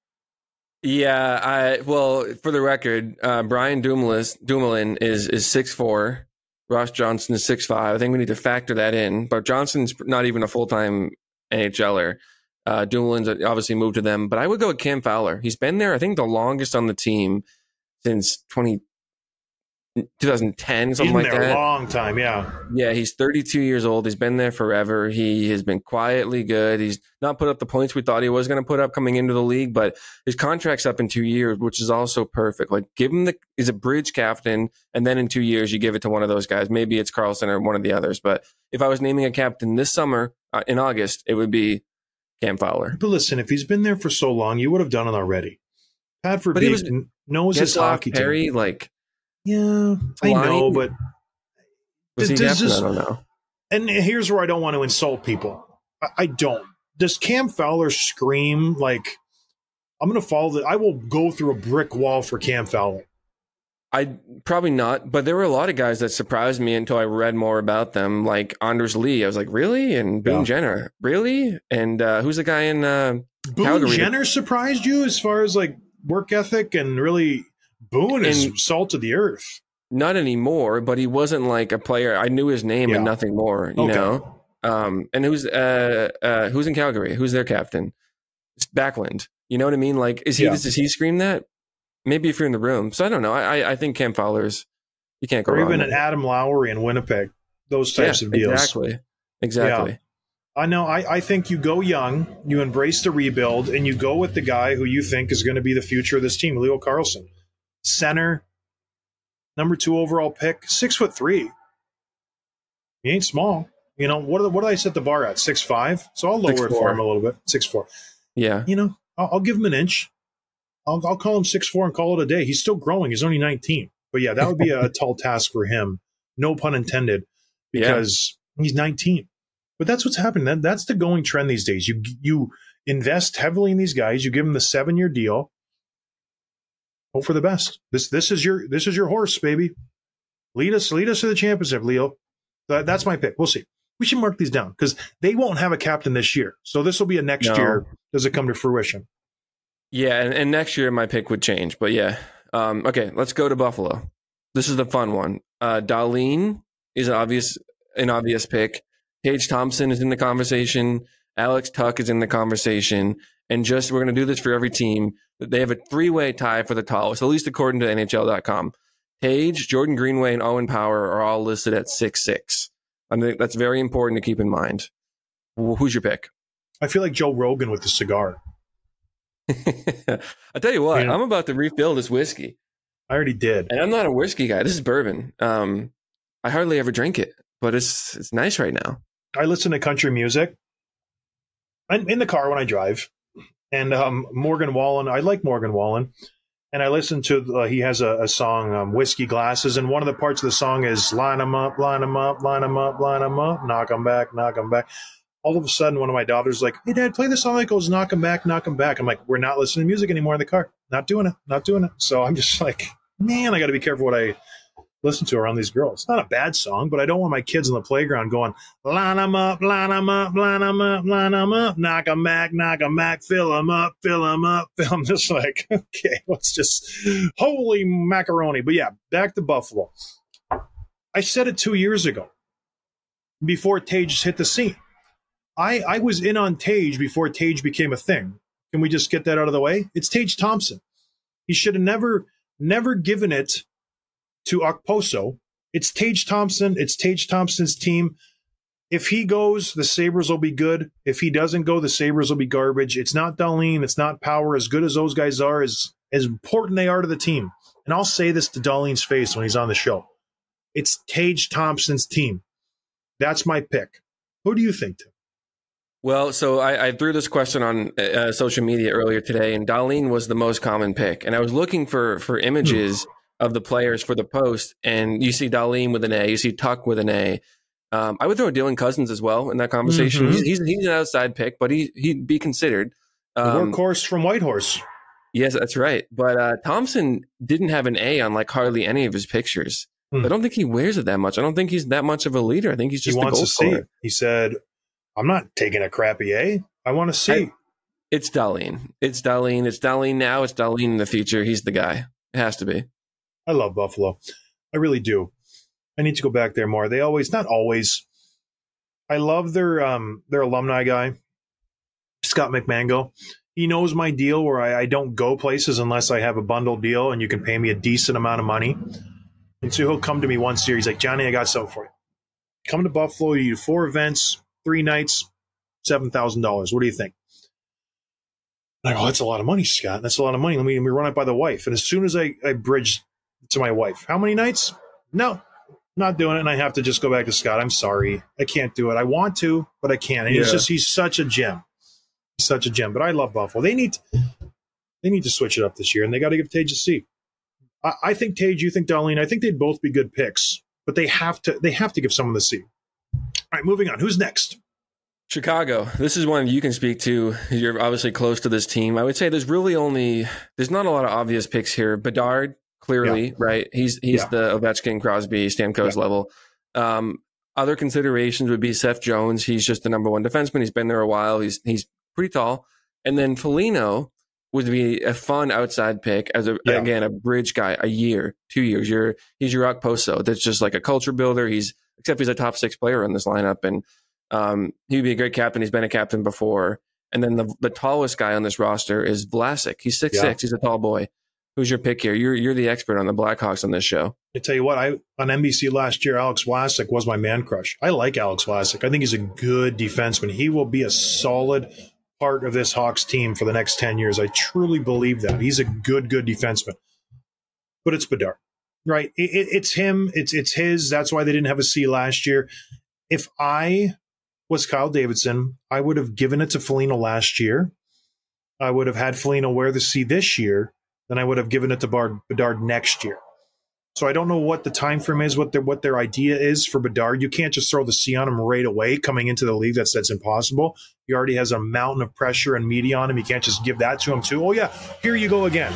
Yeah, I well, for the record, uh, Brian Dumoulin, Dumoulin is is six four. Ross Johnston is six five. I think we need to factor that in. But Johnston's not even a full-time NHLer. Uh, Dumoulin's obviously moved to them. But I would go with Cam Fowler. He's been there, I think, the longest on the team since twenty, twenty ten, something He's like been there that. a long time, yeah. Yeah, he's thirty-two years old. He's been there forever. He has been quietly good. He's not put up the points we thought he was going to put up coming into the league, but his contract's up in two years, which is also perfect. Like, give him the he's a bridge captain, and then in two years you give it to one of those guys. Maybe it's Carlson or one of the others. But if I was naming a captain this summer uh, in August, it would be Cam Fowler. But listen, if he's been there for so long, you would have done it already. Pat Verbeek knows his hockey Perry, team. like, yeah, I know, but was he does captain? this, I don't know. And here's where I don't want to insult people. I, I don't. Does Cam Fowler scream like, I'm going to follow the, I will go through a brick wall for Cam Fowler? I probably not, but there were a lot of guys that surprised me until I read more about them, like Anders Lee. I was like, really? And Boone yeah. Jenner, really? And uh, who's the guy in uh, Boone Calgary? Jenner surprised you as far as like work ethic and really Boone is and salt of the earth. Not anymore, but he wasn't like a player. I knew his name yeah. and nothing more, you okay. know? Um, and who's uh, uh, who's in Calgary? Who's their captain? It's Backlund. You know what I mean? Like, is he? Yeah. Does he scream that? Maybe if you're in the room. So I don't know. I I think Cam Fowler's, you can't go or wrong. Or even an Adam Lowry in Winnipeg. Those types yeah, of deals. Exactly. Exactly. Yeah. I know. I, I think you go young, you embrace the rebuild, and you go with the guy who you think is going to be the future of this team, Leo Carlsson. Center, number two overall pick, six foot three. He ain't small. You know, what, what did I set the bar at? Six five? So I'll lower six, it for him a little bit. Six four. Yeah. You know, I'll, I'll give him an inch. I'll, I'll call him six four and call it a day. He's still growing. He's only nineteen. But yeah, that would be a, a tall task for him. No pun intended, because yeah. he's nineteen. But that's what's happening. That, that's the going trend these days. You you invest heavily in these guys. You give them the seven year deal. Hope for the best. This this is your this is your horse, baby. Lead us lead us to the championship, Leo. That, that's my pick. We'll see. We should mark these down because they won't have a captain this year. So this will be a next no. year. Does it come to fruition? Yeah, and, and next year my pick would change, but yeah. Um, okay, let's go to Buffalo. This is the fun one. Uh, Dahlin is an obvious, an obvious pick. Tage Thompson is in the conversation. Alex Tuch is in the conversation. And just, we're going to do this for every team. They have a three-way tie for the tallest, at least according to N H L dot com. Tage, Jordan Greenway, and Owen Power are all listed at six six. I think that's very important to keep in mind. Who's your pick? I feel like Joe Rogan with the cigar. I tell you what, you know, I'm about to refill this whiskey. I already did, and I'm not a whiskey guy. This is bourbon. Um, I hardly ever drink it, but it's it's nice right now. I listen to country music. I'm in the car when I drive, and um, Morgan Wallen. I like Morgan Wallen, and I listen to. Uh, he has a, a song, um, "Whiskey Glasses," and one of the parts of the song is "Line 'em up, line 'em up, line 'em up, line 'em up, knock 'em back, knock 'em back." All of a sudden, one of my daughters is like, "Hey, Dad, play the song that goes knock 'em back, knock 'em back." I'm like, "We're not listening to music anymore in the car. Not doing it. Not doing it." So I'm just like, man, I got to be careful what I listen to around these girls. It's not a bad song, but I don't want my kids on the playground going, line 'em up, line 'em up, line 'em up, line 'em up, knock 'em back, knock 'em back, fill 'em up, fill 'em up. I'm just like, okay, let's just, holy macaroni. But yeah, back to Buffalo. I said it two years ago before Tage hit the scene. I, I was in on Tage before Tage became a thing. Can we just get that out of the way? It's Tage Thompson. He should have never, never given it to Okposo. It's Tage Thompson. It's Tage Thompson's team. If he goes, the Sabres will be good. If he doesn't go, the Sabres will be garbage. It's not Dahlin. It's not Power. As good as those guys are, as, as important they are to the team. And I'll say this to Dahlin's face when he's on the show. It's Tage Thompson's team. That's my pick. Who do you think, Tim? Well, so I, I threw this question on uh, social media earlier today, and Dahlin was the most common pick. And I was looking for for images hmm. of the players for the post, and you see Dahlin with an A, you see Tuck with an A. Um, I would throw Dylan Cousins as well in that conversation. Mm-hmm. He's, he's an outside pick, but he, he'd be considered. Um, the workhorse from Whitehorse. Yes, that's right. But uh, Thompson didn't have an A on like hardly any of his pictures. Hmm. I don't think he wears it that much. I don't think he's that much of a leader. I think he's just he the wants goal to see. scorer. He said, I'm not taking a crappy A. I want to see. I, it's Dahlin. It's Dahlin. It's Dahlin now. It's Dahlin in the future. He's the guy. It has to be. I love Buffalo. I really do. I need to go back there more. They always, not always. I love their um, their alumni guy, Scott McMango. He knows my deal where I, I don't go places unless I have a bundle deal and you can pay me a decent amount of money. And so he'll come to me once a year. He's like, Johnny, I got something for you. Come to Buffalo. You do four events, three nights, seven thousand dollars. What do you think? I go, that's a lot of money, Scott. That's a lot of money. Let me, let me run it by the wife. And as soon as I, I bridge to my wife, how many nights? No. Not doing it, and I have to just go back to Scott. I'm sorry. I can't do it. I want to, but I can't. And yeah. He's just he's such a gem. He's such a gem. But I love Buffalo. They need to, they need to switch it up this year, and they got to give Tage a C. I, I think Tage, you think Dahlin, I think they'd both be good picks, but they have to they have to give someone the C. All right, moving on. Who's next? Chicago. This is one you can speak to. You're obviously close to this team. I would say there's really only there's not a lot of obvious picks here. Bedard. Clearly, yeah. right? He's he's yeah. the Ovechkin, Crosby, Stamkos yeah. level. Um, other considerations would be Seth Jones. He's just the number one defenseman. He's been there a while. He's he's pretty tall. And then Foligno would be a fun outside pick as a yeah. again a bridge guy. A year, two years. You're he's your Okposo. That's just like a culture builder. He's except he's a top six player in this lineup, and um, he'd be a great captain. He's been a captain before. And then the the tallest guy on this roster is Vlasic. He's six yeah. six. He's a tall boy. Who's your pick here? You're you're the expert on the Blackhawks on this show. I tell you what, I on N B C last year, Alex Vlasic was my man crush. I like Alex Vlasic. I think he's a good defenseman. He will be a solid part of this Hawks team for the next ten years. I truly believe that. He's a good, good defenseman. But it's Bedard, right? It, it, it's him. It's it's his. That's why they didn't have a C last year. If I was Kyle Davidson, I would have given it to Foligno last year. I would have had Foligno wear the C this year. Then I would have given it to Bard, Bedard next year. So I don't know what the time frame is, what their what their idea is for Bedard. You can't just throw the C on him right away coming into the league. That's that's impossible. He already has a mountain of pressure and media on him. You can't just give that to him too. Oh yeah, here you go again.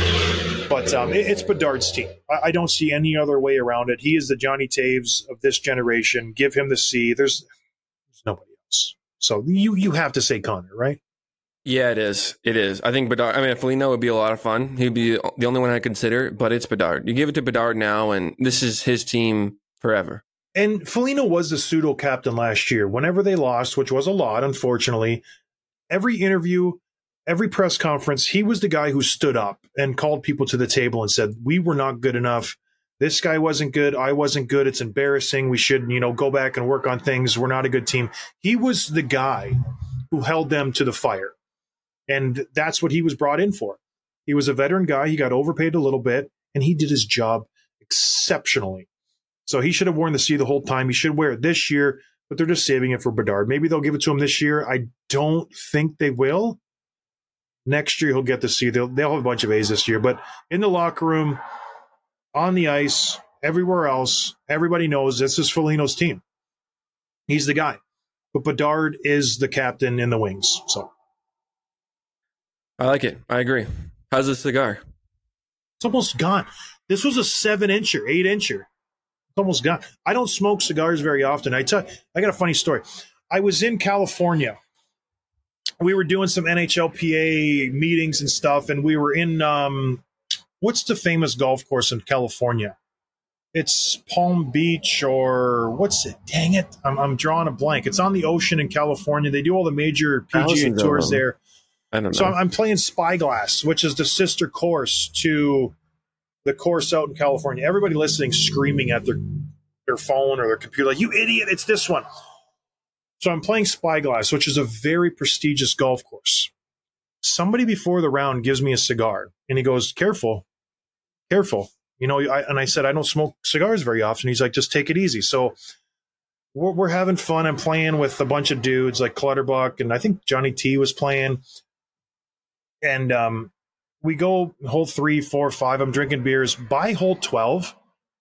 But um, it, it's Bedard's team. I, I don't see any other way around it. He is the Johnny Taves of this generation. Give him the C. There's, there's nobody else. So you you have to say Connor, right? Yeah, it is. It is. I think Bedard, I mean, Foligno would be a lot of fun. He'd be the only one I consider, but it's Bedard. You give it to Bedard now, and this is his team forever. And Foligno was the pseudo captain last year. Whenever they lost, which was a lot, unfortunately, every interview, every press conference, he was the guy who stood up and called people to the table and said, we were not good enough. This guy wasn't good. I wasn't good. It's embarrassing. We should, you know, go back and work on things. We're not a good team. He was the guy who held them to the fire. And that's what he was brought in for. He was a veteran guy. He got overpaid a little bit, and he did his job exceptionally. So he should have worn the C the whole time. He should wear it this year, but they're just saving it for Bedard. Maybe they'll give it to him this year. I don't think they will. Next year, he'll get the C. They'll, they'll have a bunch of A's this year. But in the locker room, on the ice, everywhere else, everybody knows this is Foligno's team. He's the guy. But Bedard is the captain in the wings. So. I like it. I agree. How's the cigar? It's almost gone. This was a seven incher, eight incher. It's almost gone. I don't smoke cigars very often. I tell I got a funny story. I was in California. We were doing some N H L P A meetings and stuff, and we were in um, what's the famous golf course in California? It's Palm Beach or what's it? Dang it. I'm, I'm drawing a blank. It's on the ocean in California. They do all the major P G A tours there. I don't know. So I'm playing Spyglass, which is the sister course to the course out in California. Everybody listening screaming at their, their phone or their computer, like, you idiot, it's this one. So I'm playing Spyglass, which is a very prestigious golf course. Somebody before the round gives me a cigar, and he goes, "Careful, careful." You know, I, and I said, "I don't smoke cigars very often." He's like, "Just take it easy." So we're, we're having fun. I'm playing with a bunch of dudes like Clutterbuck, and I think Johnny T was playing. And um, we go hole three, four, five. I'm drinking beers. By hole twelve,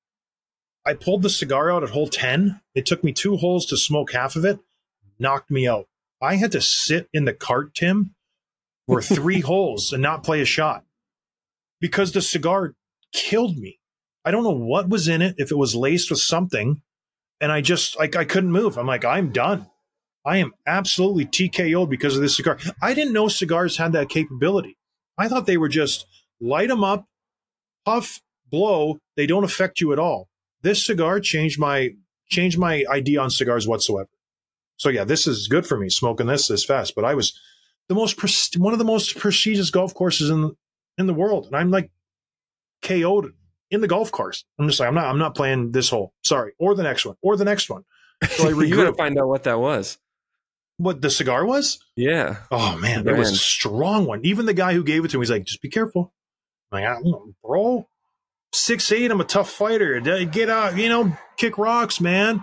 I pulled the cigar out at hole ten. It took me two holes to smoke half of it. Knocked me out. I had to sit in the cart, Tim, for three holes and not play a shot because the cigar killed me. I don't know what was in it, if it was laced with something, and I just, like, I couldn't move. I'm like, I'm done. I am absolutely T K O'd because of this cigar. I didn't know cigars had that capability. I thought they were just light them up, puff, blow. They don't affect you at all. This cigar changed my changed my idea on cigars whatsoever. So yeah, this is good for me smoking this this fast. But I was the most pres- one of the most prestigious golf courses in in the world, and I'm like K O'd in the golf course. I'm just like, I'm not I'm not playing this hole. Sorry, or the next one, or the next one. So I you got to find out what that was. What the cigar was? Yeah. Oh man, it was a strong one. Even the guy who gave it to me, he's like, "Just be careful." I'm like, bro, six eight. I'm a tough fighter. Get out, you know, kick rocks, man.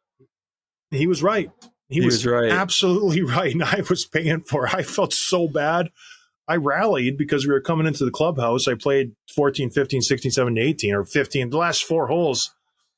He was right. He, he was, was right. Absolutely right. And I was paying for it. I felt so bad. I rallied because we were coming into the clubhouse. I played fourteen, fifteen, sixteen, seventeen, eighteen, or fifteen. The last four holes.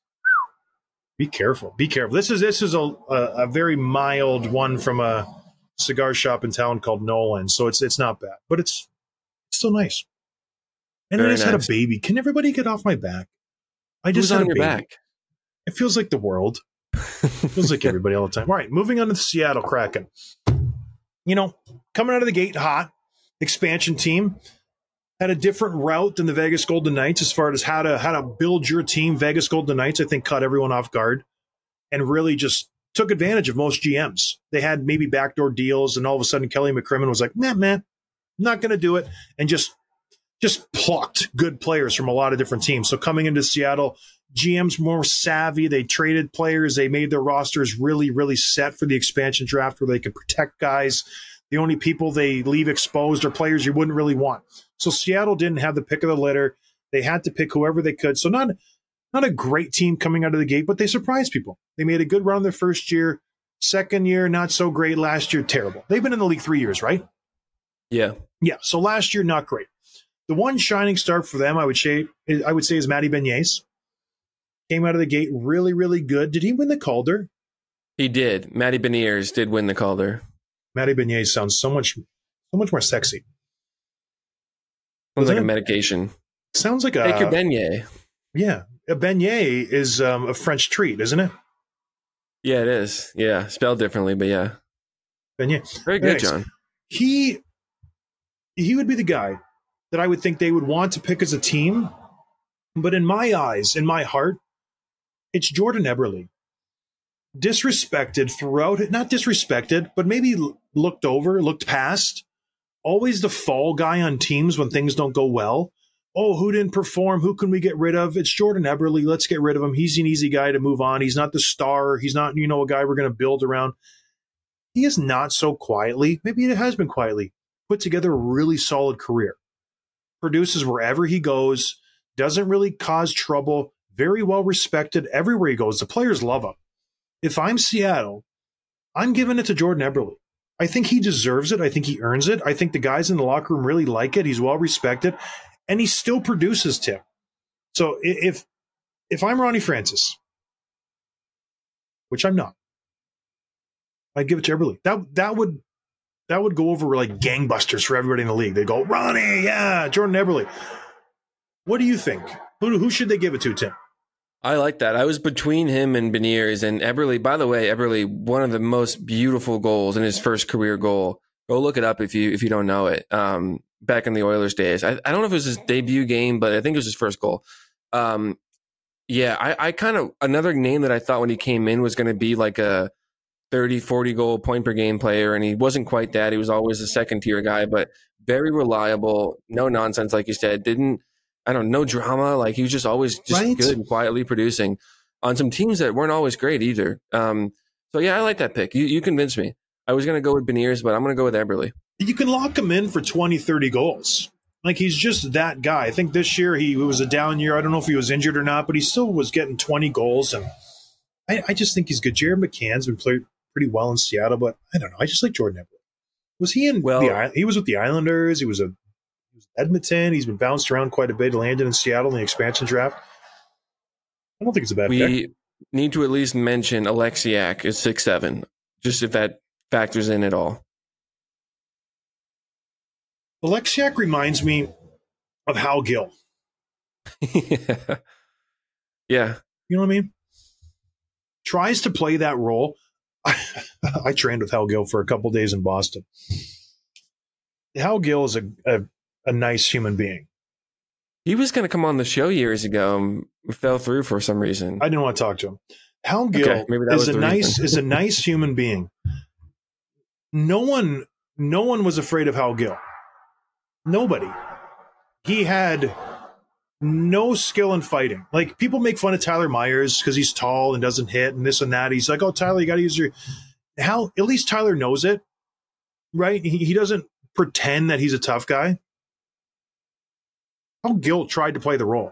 Be careful. Be careful. This is this is a, a, a very mild one from a cigar shop in town called Nolan. So it's it's not bad. But it's, it's still nice. And very I just nice. Had a baby. Can everybody get off my back? I just Who's had on a your baby. Back? It feels like the world. It feels like everybody all the time. All right, moving on to the Seattle Kraken. You know, coming out of the gate hot, expansion team had a different route than the Vegas Golden Knights as far as how to how to build your team. Vegas Golden Knights, I think, caught everyone off guard and really just took advantage of most G Ms. They had maybe backdoor deals, and all of a sudden Kelly McCrimmon was like, "Man, man, not going to do it," and just just plucked good players from a lot of different teams. So coming into Seattle, G Ms more savvy. They traded players. They made their rosters really, really set for the expansion draft where they could protect guys. The only people they leave exposed are players you wouldn't really want. So Seattle didn't have the pick of the litter. They had to pick whoever they could. So not, not a great team coming out of the gate, but they surprised people. They made a good run their first year. Second year, not so great. Last year, terrible. They've been in the league three years, right? Yeah. Yeah. So last year, not great. The one shining star for them, I would say, I would say is Matty Beniers. Came out of the gate really, really good. Did he win the Calder? He did. Matty Beniers did win the Calder. Matty Beniers sounds so much, so much more sexy. Sounds like a medication. Sounds like a take your beignet. Yeah, a beignet is um, a French treat, isn't it? Yeah, it is. Yeah, spelled differently, but yeah. Beignet. Very good, John. He he would be the guy that I would think they would want to pick as a team, but in my eyes, in my heart, it's Jordan Eberle. Disrespected throughout it, not disrespected, but maybe looked over, looked past. Always the fall guy on teams when things don't go well. Oh, who didn't perform? Who can we get rid of? It's Jordan Eberle. Let's get rid of him. He's an easy guy to move on. He's not the star. He's not, you know, a guy we're going to build around. He is not so quietly, maybe it has been quietly, put together a really solid career. Produces wherever he goes, doesn't really cause trouble, very well respected everywhere he goes. The players love him. If I'm Seattle, I'm giving it to Jordan Eberle. I think he deserves it. I think he earns it. I think the guys in the locker room really like it. He's well respected, and he still produces, Tim. So if if I'm Ronnie Francis, which I'm not, I'd give it to Eberle. That that would that would go over like gangbusters for everybody in the league. They go, Ronnie, yeah, Jordan Eberle. What do you think? Who who should they give it to, Tim? I like that. I was between him and Beniers, and Eberle. By the way, Eberle, one of the most beautiful goals in his first career goal. Go look it up if you if you don't know it. Um, back in the Oilers days, I, I don't know if it was his debut game, but I think it was his first goal. Um, yeah, I, I kind of another name that I thought when he came in was going to be like a thirty, forty goal point per game player, and he wasn't quite that. He was always a second tier guy, but very reliable, no nonsense, like you said. Didn't I don't know, no drama. Like he was just always just right? good and quietly producing on some teams that weren't always great either. Um, So yeah, I like that pick. You you convinced me. I was gonna go with Beniers, but I'm gonna go with Eberle. You can lock him in for twenty, thirty goals. Like, he's just that guy. I think this year he it was a down year. I don't know if he was injured or not, but he still was getting twenty goals. And I, I just think he's good. Jared McCann's been played pretty well in Seattle, but I don't know. I just like Jordan Eberle. Was he in well, the He was with the Islanders. He was, a, he was Edmonton. He's been bounced around quite a bit. Landed in Seattle in the expansion draft. I don't think it's a bad we pick. need to at least mention Alexiak is six seven, just if that factors in at all. Alexiak reminds me of Hal Gill. yeah. yeah. You know what I mean? Tries to play that role. I, I trained with Hal Gill for a couple days in Boston. Hal Gill is a, a, a nice human being. He was going to come on the show years ago and fell through for some reason. I didn't want to talk to him. Hal Gill okay, maybe that is was a nice is a nice human being. No one no one was afraid of Hal Gill. Nobody. He had no skill in fighting. Like, people make fun of Tyler Myers because he's tall and doesn't hit and this and that. He's like, oh, Tyler, you got to use your Hal. At least Tyler knows it, right? He, he doesn't pretend that he's a tough guy. Hal Gill tried to play the role,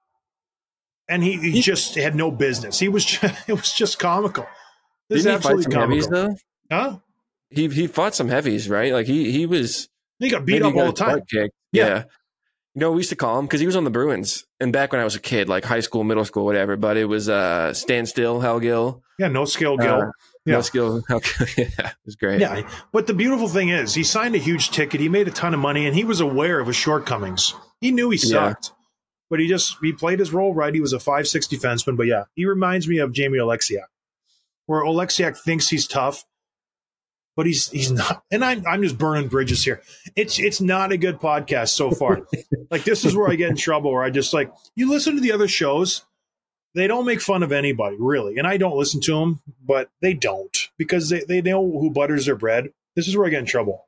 and he, he just had no business. He was just, it was just comical. This Didn't is absolutely he fight some comical. Heavies, though? Huh? He he fought some heavies, right? Like he he was. He got beat up all the time. Yeah. yeah. You know, we used to call him because he was on the Bruins. And back when I was a kid, like high school, middle school, whatever, but it was uh, Stand Still, Hal Gill. Yeah, no skill, Gill. Uh, yeah. No skill, Hal Gill. Yeah, it was great. Yeah, but the beautiful thing is he signed a huge ticket. He made a ton of money, and he was aware of his shortcomings. He knew he sucked, yeah. but he just he played his role right. He was a five six defenseman. But yeah, he reminds me of Jamie Oleksiak, where Oleksiak thinks he's tough, but he's he's not. And I'm I'm just burning bridges here. It's it's not a good podcast so far. Like, this is where I get in trouble. Where I just like you listen to the other shows, they don't make fun of anybody really, and I don't listen to them, but they don't because they they know who butters their bread. This is where I get in trouble.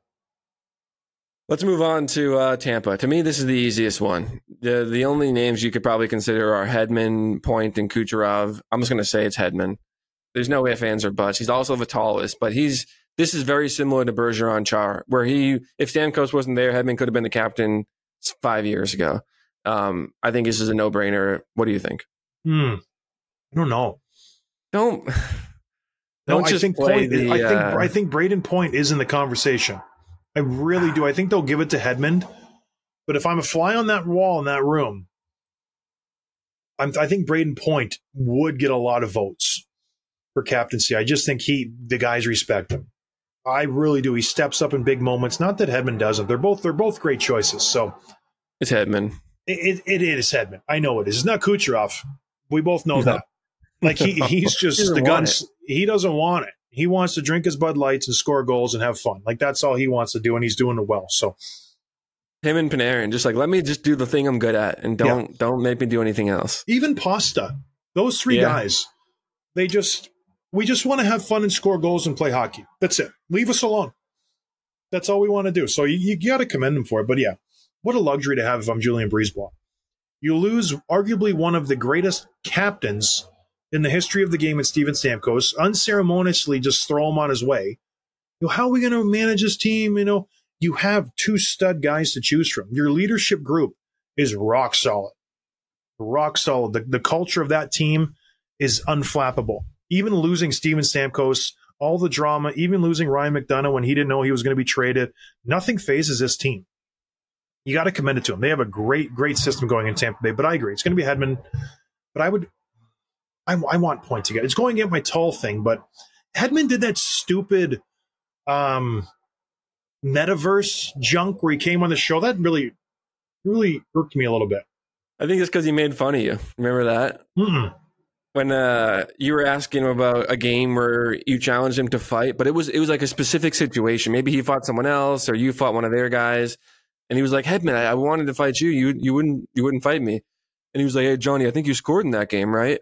Let's move on to uh, Tampa. To me, this is the easiest one. The the only names you could probably consider are Hedman, Point, and Kucherov. I'm just going to say it's Hedman. There's no ifs, ands, or buts. He's also the tallest, but he's this is very similar to Bergeron Char, where he, if Stamkos wasn't there, Hedman could have been the captain five years ago. Um, I think this is a no-brainer. What do you think? Hmm. I don't know. Don't. No, don't I just think play Point. the, I think uh, I think Braden Point is in the conversation. I really do. I think they'll give it to Hedman. But if I'm a fly on that wall in that room, I'm, I think Braden Point would get a lot of votes for captaincy. I just think he, the guys respect him. I really do. He steps up in big moments. Not that Hedman doesn't. They're both they're both great choices. So it's Hedman. It, it, it is Hedman. I know it is. It's not Kucherov. We both know no. that. Like he he's just he the guns. He doesn't want it. He wants to drink his Bud Lights and score goals and have fun. Like, that's all he wants to do, and he's doing it well. So him and Panarin, just like, let me just do the thing I'm good at, and don't yeah. don't make me do anything else. Even Pasta, those three yeah. guys, they just we just want to have fun and score goals and play hockey. That's it. Leave us alone. That's all we want to do. So you, you got to commend them for it. But yeah, what a luxury to have if I'm Julian Brisebois. You lose arguably one of the greatest captains in the history of the game in Steven Stamkos, unceremoniously just throw him on his way. You know, how are we going to manage this team? You know, you have two stud guys to choose from. Your leadership group is rock solid. Rock solid. The, the culture of that team is unflappable. Even losing Steven Stamkos, all the drama, even losing Ryan McDonough when he didn't know he was going to be traded, nothing phases this team. You got to commend it to them. They have a great, great system going in Tampa Bay, but I agree. It's going to be Hedman, but I would – I, I want Point to get. It's going against my tall thing, but Hedman did that stupid um, metaverse junk where he came on the show. That really, really irked me a little bit. I think it's because he made fun of you. Remember that? Mm-mm. When uh, you were asking him about a game where you challenged him to fight, but it was it was like a specific situation. Maybe he fought someone else, or you fought one of their guys, and he was like, "Hedman, I, I wanted to fight you. You you wouldn't you wouldn't fight me." And he was like, "Hey, Johnny, I think you scored in that game, right?"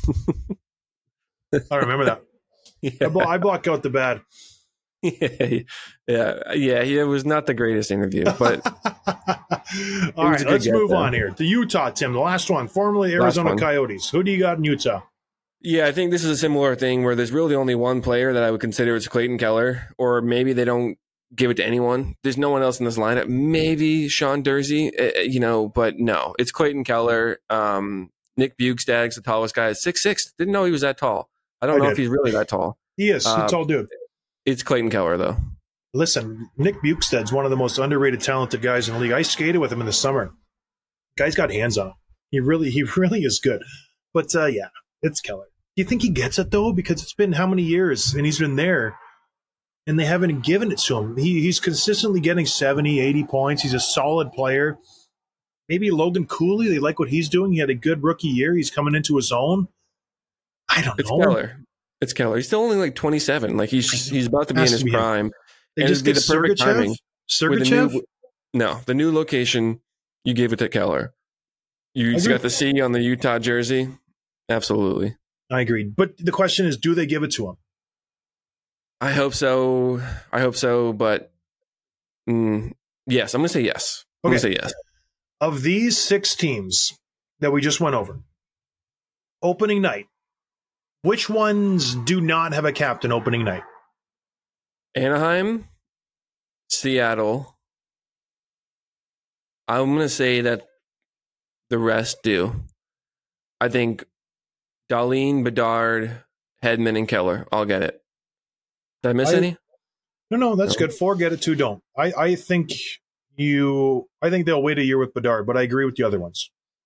I remember that. Yeah. I, blo- I blocked out the bad. Yeah, yeah, yeah. It was not the greatest interview, but all right, let's move though. on here to Utah. Tim, the last one, formerly Arizona last one. Coyotes. Who do you got in Utah? Yeah, I think this is a similar thing where there's really only one player that I would consider it's Clayton Keller, or maybe they don't give it to anyone. There's no one else in this lineup. Maybe Sean Dursey, uh, you know, but no, it's Clayton Keller. Um, Nick Bukestad's the tallest guy, six six. Didn't know he was that tall. I don't I know did. if he's really that tall. He is. He's Uh, a tall dude. It's Clayton Keller, though. Listen, Nick Bukestad's one of the most underrated, talented guys in the league. I skated with him in the summer. Guy's got hands on him. He really, he really is good. But uh, yeah, it's Keller. Do you think he gets it though? Because it's been how many years and he's been there and they haven't given it to him. He, he's consistently getting seventy, eighty points. He's a solid player. Maybe Logan Cooley, they like what he's doing. He had a good rookie year. He's coming into his own. I don't It's know. Keller. It's Keller. He's still only like twenty-seven. Like he's he's about to be in Has his to be him. prime. They And just it'd get be the perfect timing. Sergachev? With the Sergachev? new, no, the new location, you gave it to Keller. You agree. got the C on the Utah jersey. Absolutely. I agreed. But the question is, do they give it to him? I hope so. I hope so. But mm, yes, I'm going to say yes. I'm going to say yes. Of these six teams that we just went over, opening night, which ones do not have a captain opening night? Anaheim, Seattle. I'm going to say that the rest do. I think Dahlin, Bedard, Hedman, and Keller all get it. Did I miss I- any? No, no, that's No. good. Four get it, two don't. I, I think you. I think they'll wait a year with Bedard, but I agree with the other ones.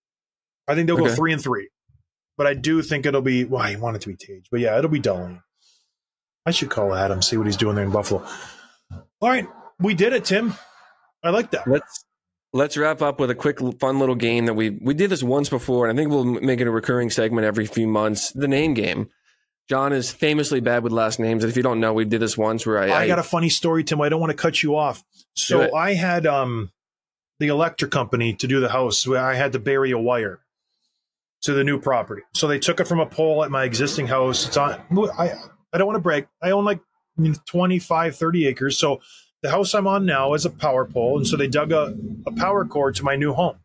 I think they'll go Okay. three and three, but I do think it'll be. Well, I want it to be Tage, but yeah, it'll be Dahlin. I should call Adam, see what he's doing there in Buffalo. All right, we did it, Tim. I like that. Let's let's wrap up with a quick, fun little game that we we did this once before, and I think we'll make it a recurring segment every few months. The name game. John is famously bad with last names, and if you don't know, we did this once where I, I got a funny story, Tim. I don't want to cut you off. Do So it. I had um, the electric company to do the house. Where I had to bury a wire to the new property. So they took it from a pole at my existing house. It's on. I I don't want to brag. I own like twenty-five, thirty acres. So the house I'm on now is a power pole, and so they dug a, a power cord to my new home.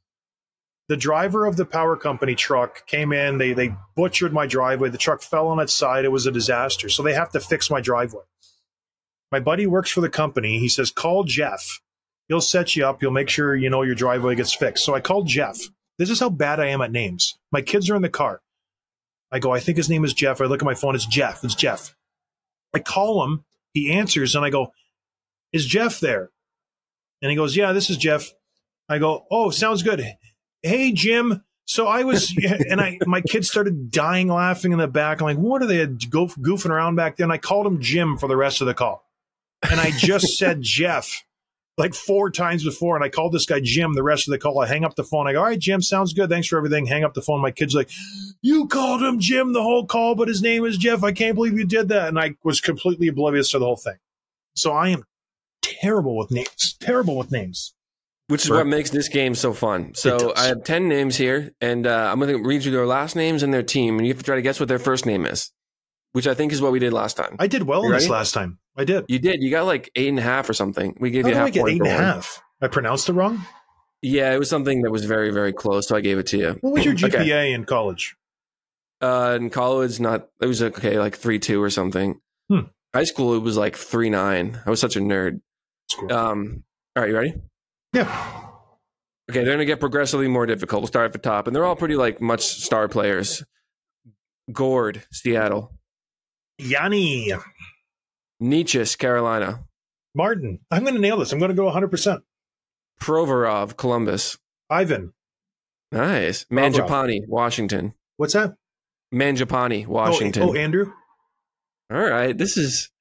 The driver of the power company truck came in. They they butchered my driveway. The truck fell on its side. It was a disaster. So they have to fix my driveway. My buddy works for the company. He says, call Jeff. He'll set you up. He'll make sure you know your driveway gets fixed. So I called Jeff. This is how bad I am at names. My kids are in the car. I go, I think his name is Jeff. I look at my phone. It's Jeff. It's Jeff. I call him. He answers, and I go, is Jeff there? And he goes, yeah, this is Jeff. I go, oh, sounds good. Hey, Jim. So I was, and I, my kids started dying laughing in the back. I'm like, what are they go, goofing around back then? I called him Jim for the rest of the call. And I just said Jeff like four times before. And I called this guy Jim the rest of the call. I hang up the phone. I go, all right, Jim, sounds good. Thanks for everything. Hang up the phone. My kid's like, you called him Jim the whole call, but his name is Jeff. I can't believe you did that. And I was completely oblivious to the whole thing. So I am terrible with names, terrible with names. Which is what makes this game so fun. So I have ten names here, and uh, I'm going to read you their last names and their team, and you have to try to guess what their first name is, which I think is what we did last time. I did well You in this ready? last time. I did. You did. You got like eight and a half or something. We gave How you did half I get point eight and a for one. half? I pronounced it wrong? Yeah, it was something that was very, very close, so I gave it to you. What was your G P A Okay. in college? Uh, in college, not it was okay, like three two or something. Hmm. High school, it was like three nine. I was such a nerd. School. Um, all right, you ready? Yeah. Okay, they're going to get progressively more difficult. We'll start at the top, and they're all pretty like much star players. Gord, Seattle. Yanni. Nietzsche, Carolina. Martin. I'm going to nail this. I'm going to go one hundred percent. Provorov, Columbus. Ivan. Nice. Provorov. Mangiapane, Washington. What's that? Mangiapane, Oh, Washington. Oh, Andrew? All right, this is.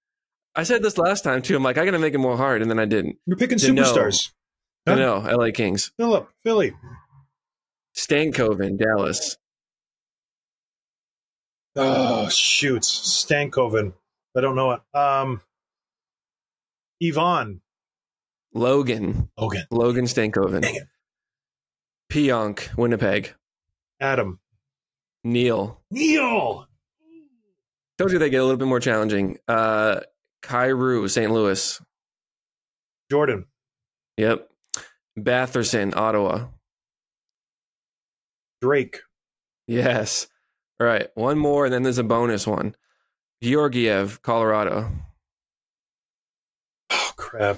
I said this last time too. I'm like, I got to make it more hard, and then I didn't. You're picking Dano. superstars. Huh? No, L A Kings. Philip. Philly. Stankoven, Dallas. Oh, shoots. Stankoven. I don't know it. Um, Yvonne. Logan. Logan. Logan Stankoven. Dang it. Pionk, Winnipeg. Adam. Neil. Neil. Told you they get a little bit more challenging. Uh, Kyrou, Saint Louis. Jordan. Yep. Batherson, Ottawa. Drake. Yes. All right, one more, and then there's a bonus one. Georgiev, Colorado. Oh, crap.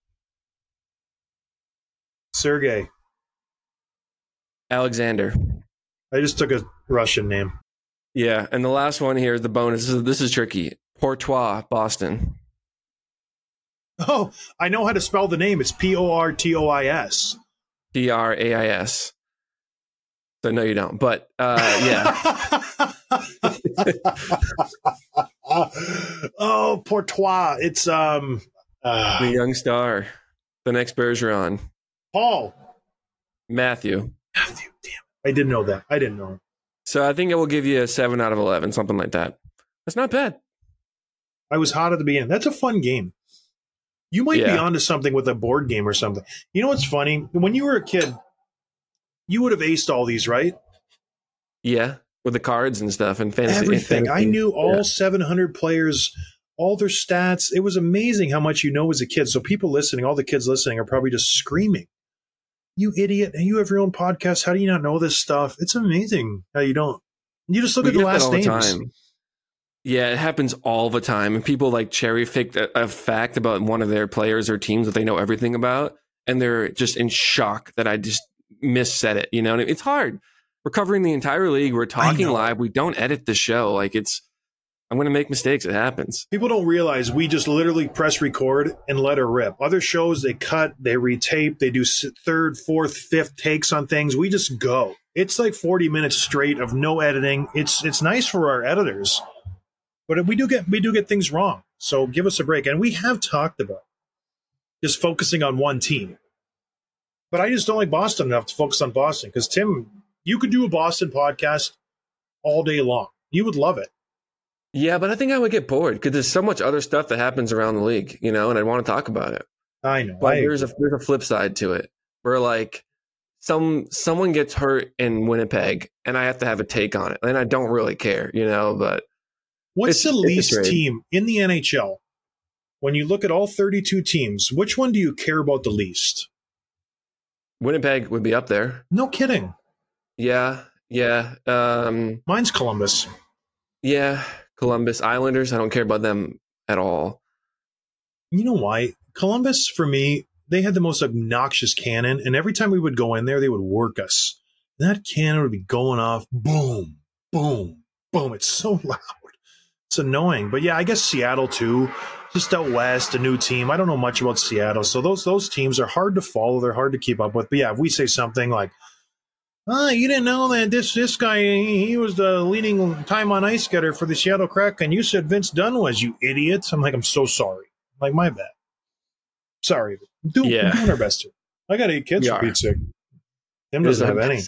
Sergey. Alexander. I just took a Russian name. Yeah, and the last one here is the bonus. This is, this is tricky. Portois, Boston. Oh, I know how to spell the name. It's P O R T O I S. T R A I S. So no, you don't. But uh, yeah. Oh, Portois. It's um uh, the young star, the next Bergeron. Paul. Matthew. Matthew, damn it. I didn't know that. I didn't know. So I think it will give you a seven out of eleven, something like that. That's not bad. I was hot at the beginning. That's a fun game. You might Yeah. be onto something with a board game or something. You know what's funny? When you were a kid, you would have aced all these, right? Yeah, with the cards and stuff and fantasy. Everything. fantasy. I knew all Yeah. seven hundred players, all their stats. It was amazing how much you know as a kid. So people listening, all the kids listening are probably just screaming, "You idiot. And you have your own podcast. How do you not know this stuff?" It's amazing how you don't. You just look We at the get that last all the names. time. Yeah, it happens all the time. And people like cherry pick a, a fact about one of their players or teams that they know everything about. And they're just in shock that I just missaid it. You know, and it's hard. We're covering the entire league. We're talking know. live. We don't edit the show. Like it's, I'm going to make mistakes. It happens. People don't realize we just literally press record and let her rip. Other shows, they cut, they retape, they do s- third, fourth, fifth takes on things. We just go. It's like forty minutes straight of no editing. It's it's nice for our editors, but we do get we do get things wrong. So give us a break. And we have talked about just focusing on one team. But I just don't like Boston enough to focus on Boston because, Tim, you could do a Boston podcast all day long. You would love it. Yeah, but I think I would get bored because there's so much other stuff that happens around the league, you know, and I'd want to talk about it. I know. But I there's a agree. there's a flip side to it where like some someone gets hurt in Winnipeg and I have to have a take on it, and I don't really care, you know. But What's it's- the it's a least trade. team in the N H L? When you look at all thirty-two teams, which one do you care about the least? Winnipeg would be up there. No kidding. Yeah, yeah, um, Mine's Columbus. yeah. Columbus Islanders. I don't care about them at all. You know why? Columbus, for me, they had the most obnoxious cannon, and every time we would go in there, they would work us. That cannon would be going off, boom, boom, boom. It's so loud. It's annoying. But yeah, I guess Seattle too. Just out west, a new team. I don't know much about Seattle. So those those teams are hard to follow. They're hard to keep up with. But yeah, if we say something like, oh, you didn't know that this this guy, he, he was the leading time on ice getter for the Seattle Kraken. You said Vince Dunn was, you idiots. I'm like, I'm so sorry. Like, my bad. Sorry. I'm doing, Yeah. I'm doing our best here. I got eight kids You for are. Pete's sake. Tim doesn't have any.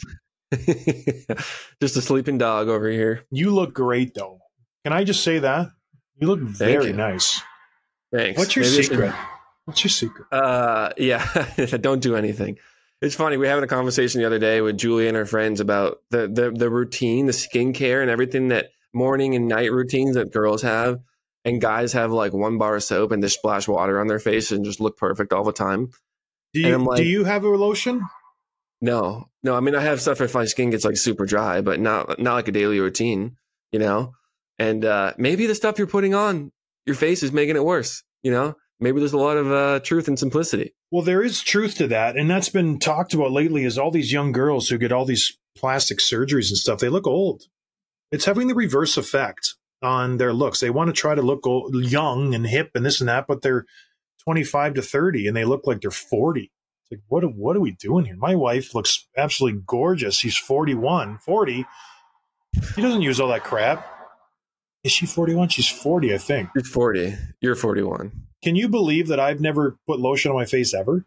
Just a sleeping dog over here. You look great, though. Can I just say that? You look very you. nice. Thanks. What's your Maybe I should- secret? What's your secret? Uh, yeah, don't do anything. It's funny. We were having a conversation the other day with Julie and her friends about the, the, the routine, the skincare and everything that morning and night routines that girls have. And guys have like one bar of soap and they splash water on their face and just look perfect all the time. Do and I'm you, like- do you have a lotion? No, no. I mean, I have stuff if my skin gets like super dry, but not, not like a daily routine, you know? And, uh, maybe the stuff you're putting on your face is making it worse, you know? Maybe there's a lot of, uh, truth and simplicity. Well, there is truth to that, and that's been talked about lately. Is all these young girls who get all these plastic surgeries and stuff, they look old. It's having the reverse effect on their looks. They want to try to look old, young and hip and this and that, but they're twenty-five to thirty, and they look like they're forty. It's like, what, what are we doing here? My wife looks absolutely gorgeous. She's forty-one, forty. She doesn't use all that crap. Is she forty-one? She's forty, I think. You're forty. You're forty-one. Can you believe that I've never put lotion on my face ever?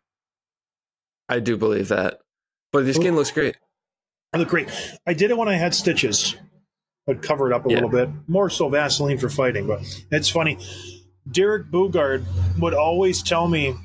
I do believe that. But the skin looks great. I look great. I did it when I had stitches. I'd cover it up a Yeah. little bit. More so Vaseline for fighting. But it's funny. Derek Bugard would always tell me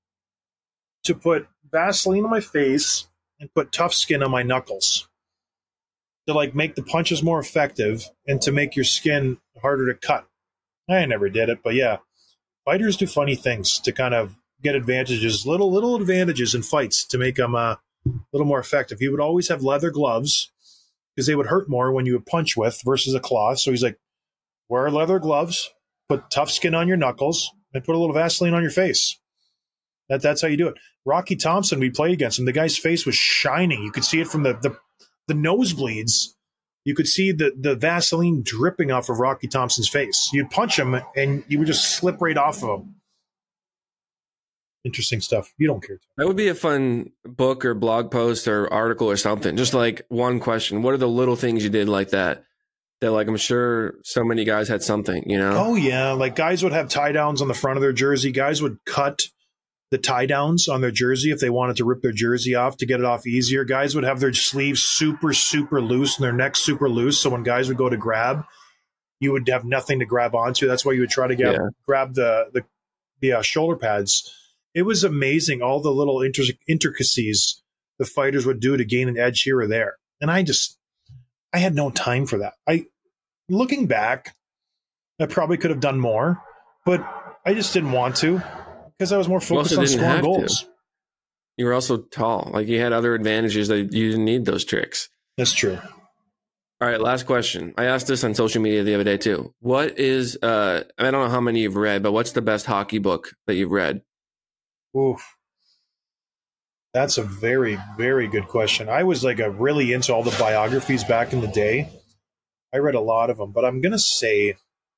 to put Vaseline on my face and put Tough Skin on my knuckles to like make the punches more effective and to make your skin harder to cut. I never did it, but yeah. Fighters do funny things to kind of get advantages, little little advantages in fights to make them uh, a little more effective. He would always have leather gloves because they would hurt more when you would punch with versus a cloth. So he's like, wear leather gloves, put tough skin on your knuckles, and put a little Vaseline on your face. That, that's how you do it. Rocky Thompson, we played against him. The guy's face was shining. You could see it from the the, the nosebleeds. You could see the, the Vaseline dripping off of Rocky Thompson's face. You'd punch him, and you would just slip right off of him. Interesting stuff. You don't care. That would be a fun book or blog post or article or something. Just like one question. What are the little things you did like that? That, like, I'm sure so many guys had something, you know? Oh, yeah. Like, guys would have tie downs on the front of their jersey. Guys would cut the tie downs on their jersey if they wanted to rip their jersey off to get it off easier. Guys would have their sleeves super, super loose and their necks super loose. So when guys would go to grab, you would have nothing to grab onto. That's why you would try to get, yeah. grab the, the, the uh, shoulder pads. It was amazing, all the little inter- intricacies the fighters would do to gain an edge here or there. And I just, I had no time for that. I, looking back, I probably could have done more, but I just didn't want to because I was more focused on scoring goals. To. You were also tall. Like, you had other advantages that you didn't need those tricks. That's true. All right, last question. I asked this on social media the other day too. What is, uh, I don't know how many you've read, but what's the best hockey book that you've read? Oof. That's a very, very good question. I was like a really into all the biographies back in the day. I read a lot of them, but I'm going to say it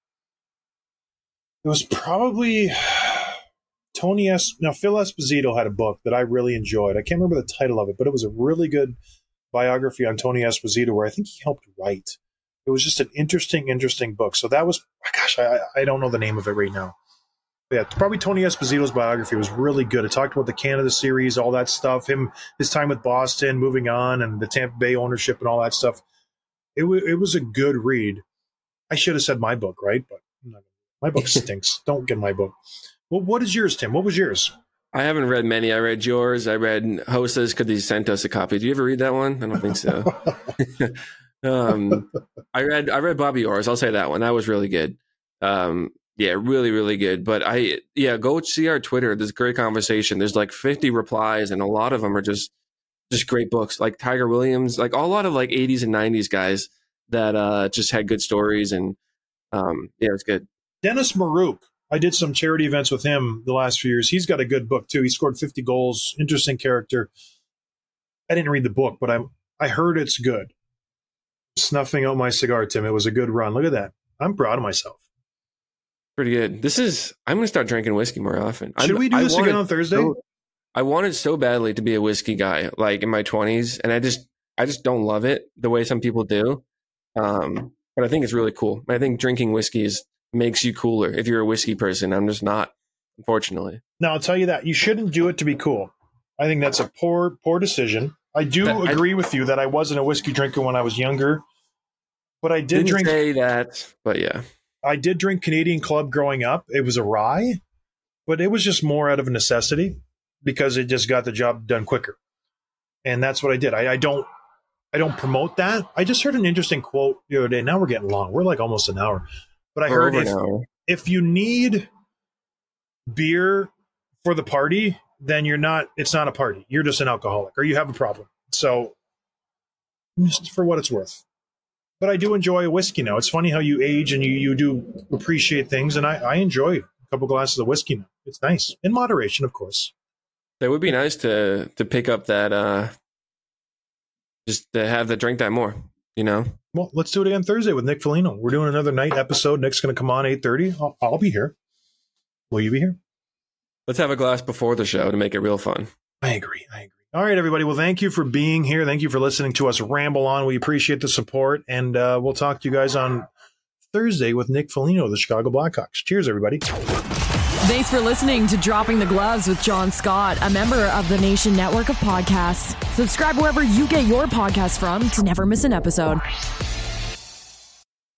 was probably Tony Es. Now, Phil Esposito had a book that I really enjoyed. I can't remember the title of it, but it was a really good biography on Tony Esposito where I think he helped write. It was just an interesting, interesting book. So that was, gosh, I, I don't know the name of it right now. Yeah, probably Tony Esposito's biography was really good. It talked about the Canada series, all that stuff, him, his time with Boston, moving on, and the Tampa Bay ownership and all that stuff. It, w- it was a good read. I should have said my book, right? But my book stinks. Don't get my book. Well, what is yours, Tim? What was yours? I haven't read many. I read yours. I read Hosa's because he sent us a copy. Did you ever read that one? I don't think so. um, I read I read Bobby Orr's. I'll say that one. That was really good. Um, Yeah, really, really good. But I, yeah, go see our Twitter. There's great conversation. There's like fifty replies, and a lot of them are just, just great books. Like Tiger Williams, like a lot of like eighties and nineties guys that uh, just had good stories, and um, yeah, it's good. Dennis Maruk. I did some charity events with him the last few years. He's got a good book too. He scored fifty goals. Interesting character. I didn't read the book, but I I heard it's good. Snuffing out my cigar, Tim. It was a good run. Look at that. I'm proud of myself. Pretty good. This is, I'm going to start drinking whiskey more often. Should I'm, we do this wanted, again on Thursday? So, I wanted so badly to be a whiskey guy, like in my twenties, and I just, I just don't love it the way some people do. Um, but I think it's really cool. I think drinking whiskey is, makes you cooler if you're a whiskey person. I'm just not, unfortunately. Now, I'll tell you that. You shouldn't do it to be cool. I think that's a poor, poor decision. I do but agree I, with you that I wasn't a whiskey drinker when I was younger, but I did didn't drink. say that, but yeah. I did drink Canadian Club growing up. It was a rye, but it was just more out of a necessity because it just got the job done quicker. And that's what I did. I, I don't I don't promote that. I just heard an interesting quote the other day. Now we're getting long. We're like almost an hour. But I we're heard if, if you need beer for the party, then you're not, it's not a party. You're just an alcoholic or you have a problem. So just for what it's worth. But I do enjoy a whiskey now. It's funny how you age and you, you do appreciate things. And I, I enjoy a couple glasses of whiskey now. It's nice. In moderation, of course. It would be nice to to pick up that, uh, just to have the drink that more, you know? Well, let's do it again Thursday with Nick Foligno. We're doing another night episode. Nick's going to come on eight thirty. I'll, I'll be here. Will you be here? Let's have a glass before the show to make it real fun. I agree. I agree. All right, everybody. Well, thank you for being here. Thank you for listening to us ramble on. We appreciate the support, and uh, we'll talk to you guys on Thursday with Nick Foligno of the Chicago Blackhawks. Cheers, everybody. Thanks for listening to Dropping the Gloves with John Scott, a member of the Nation Network of Podcasts. Subscribe wherever you get your podcasts from to never miss an episode.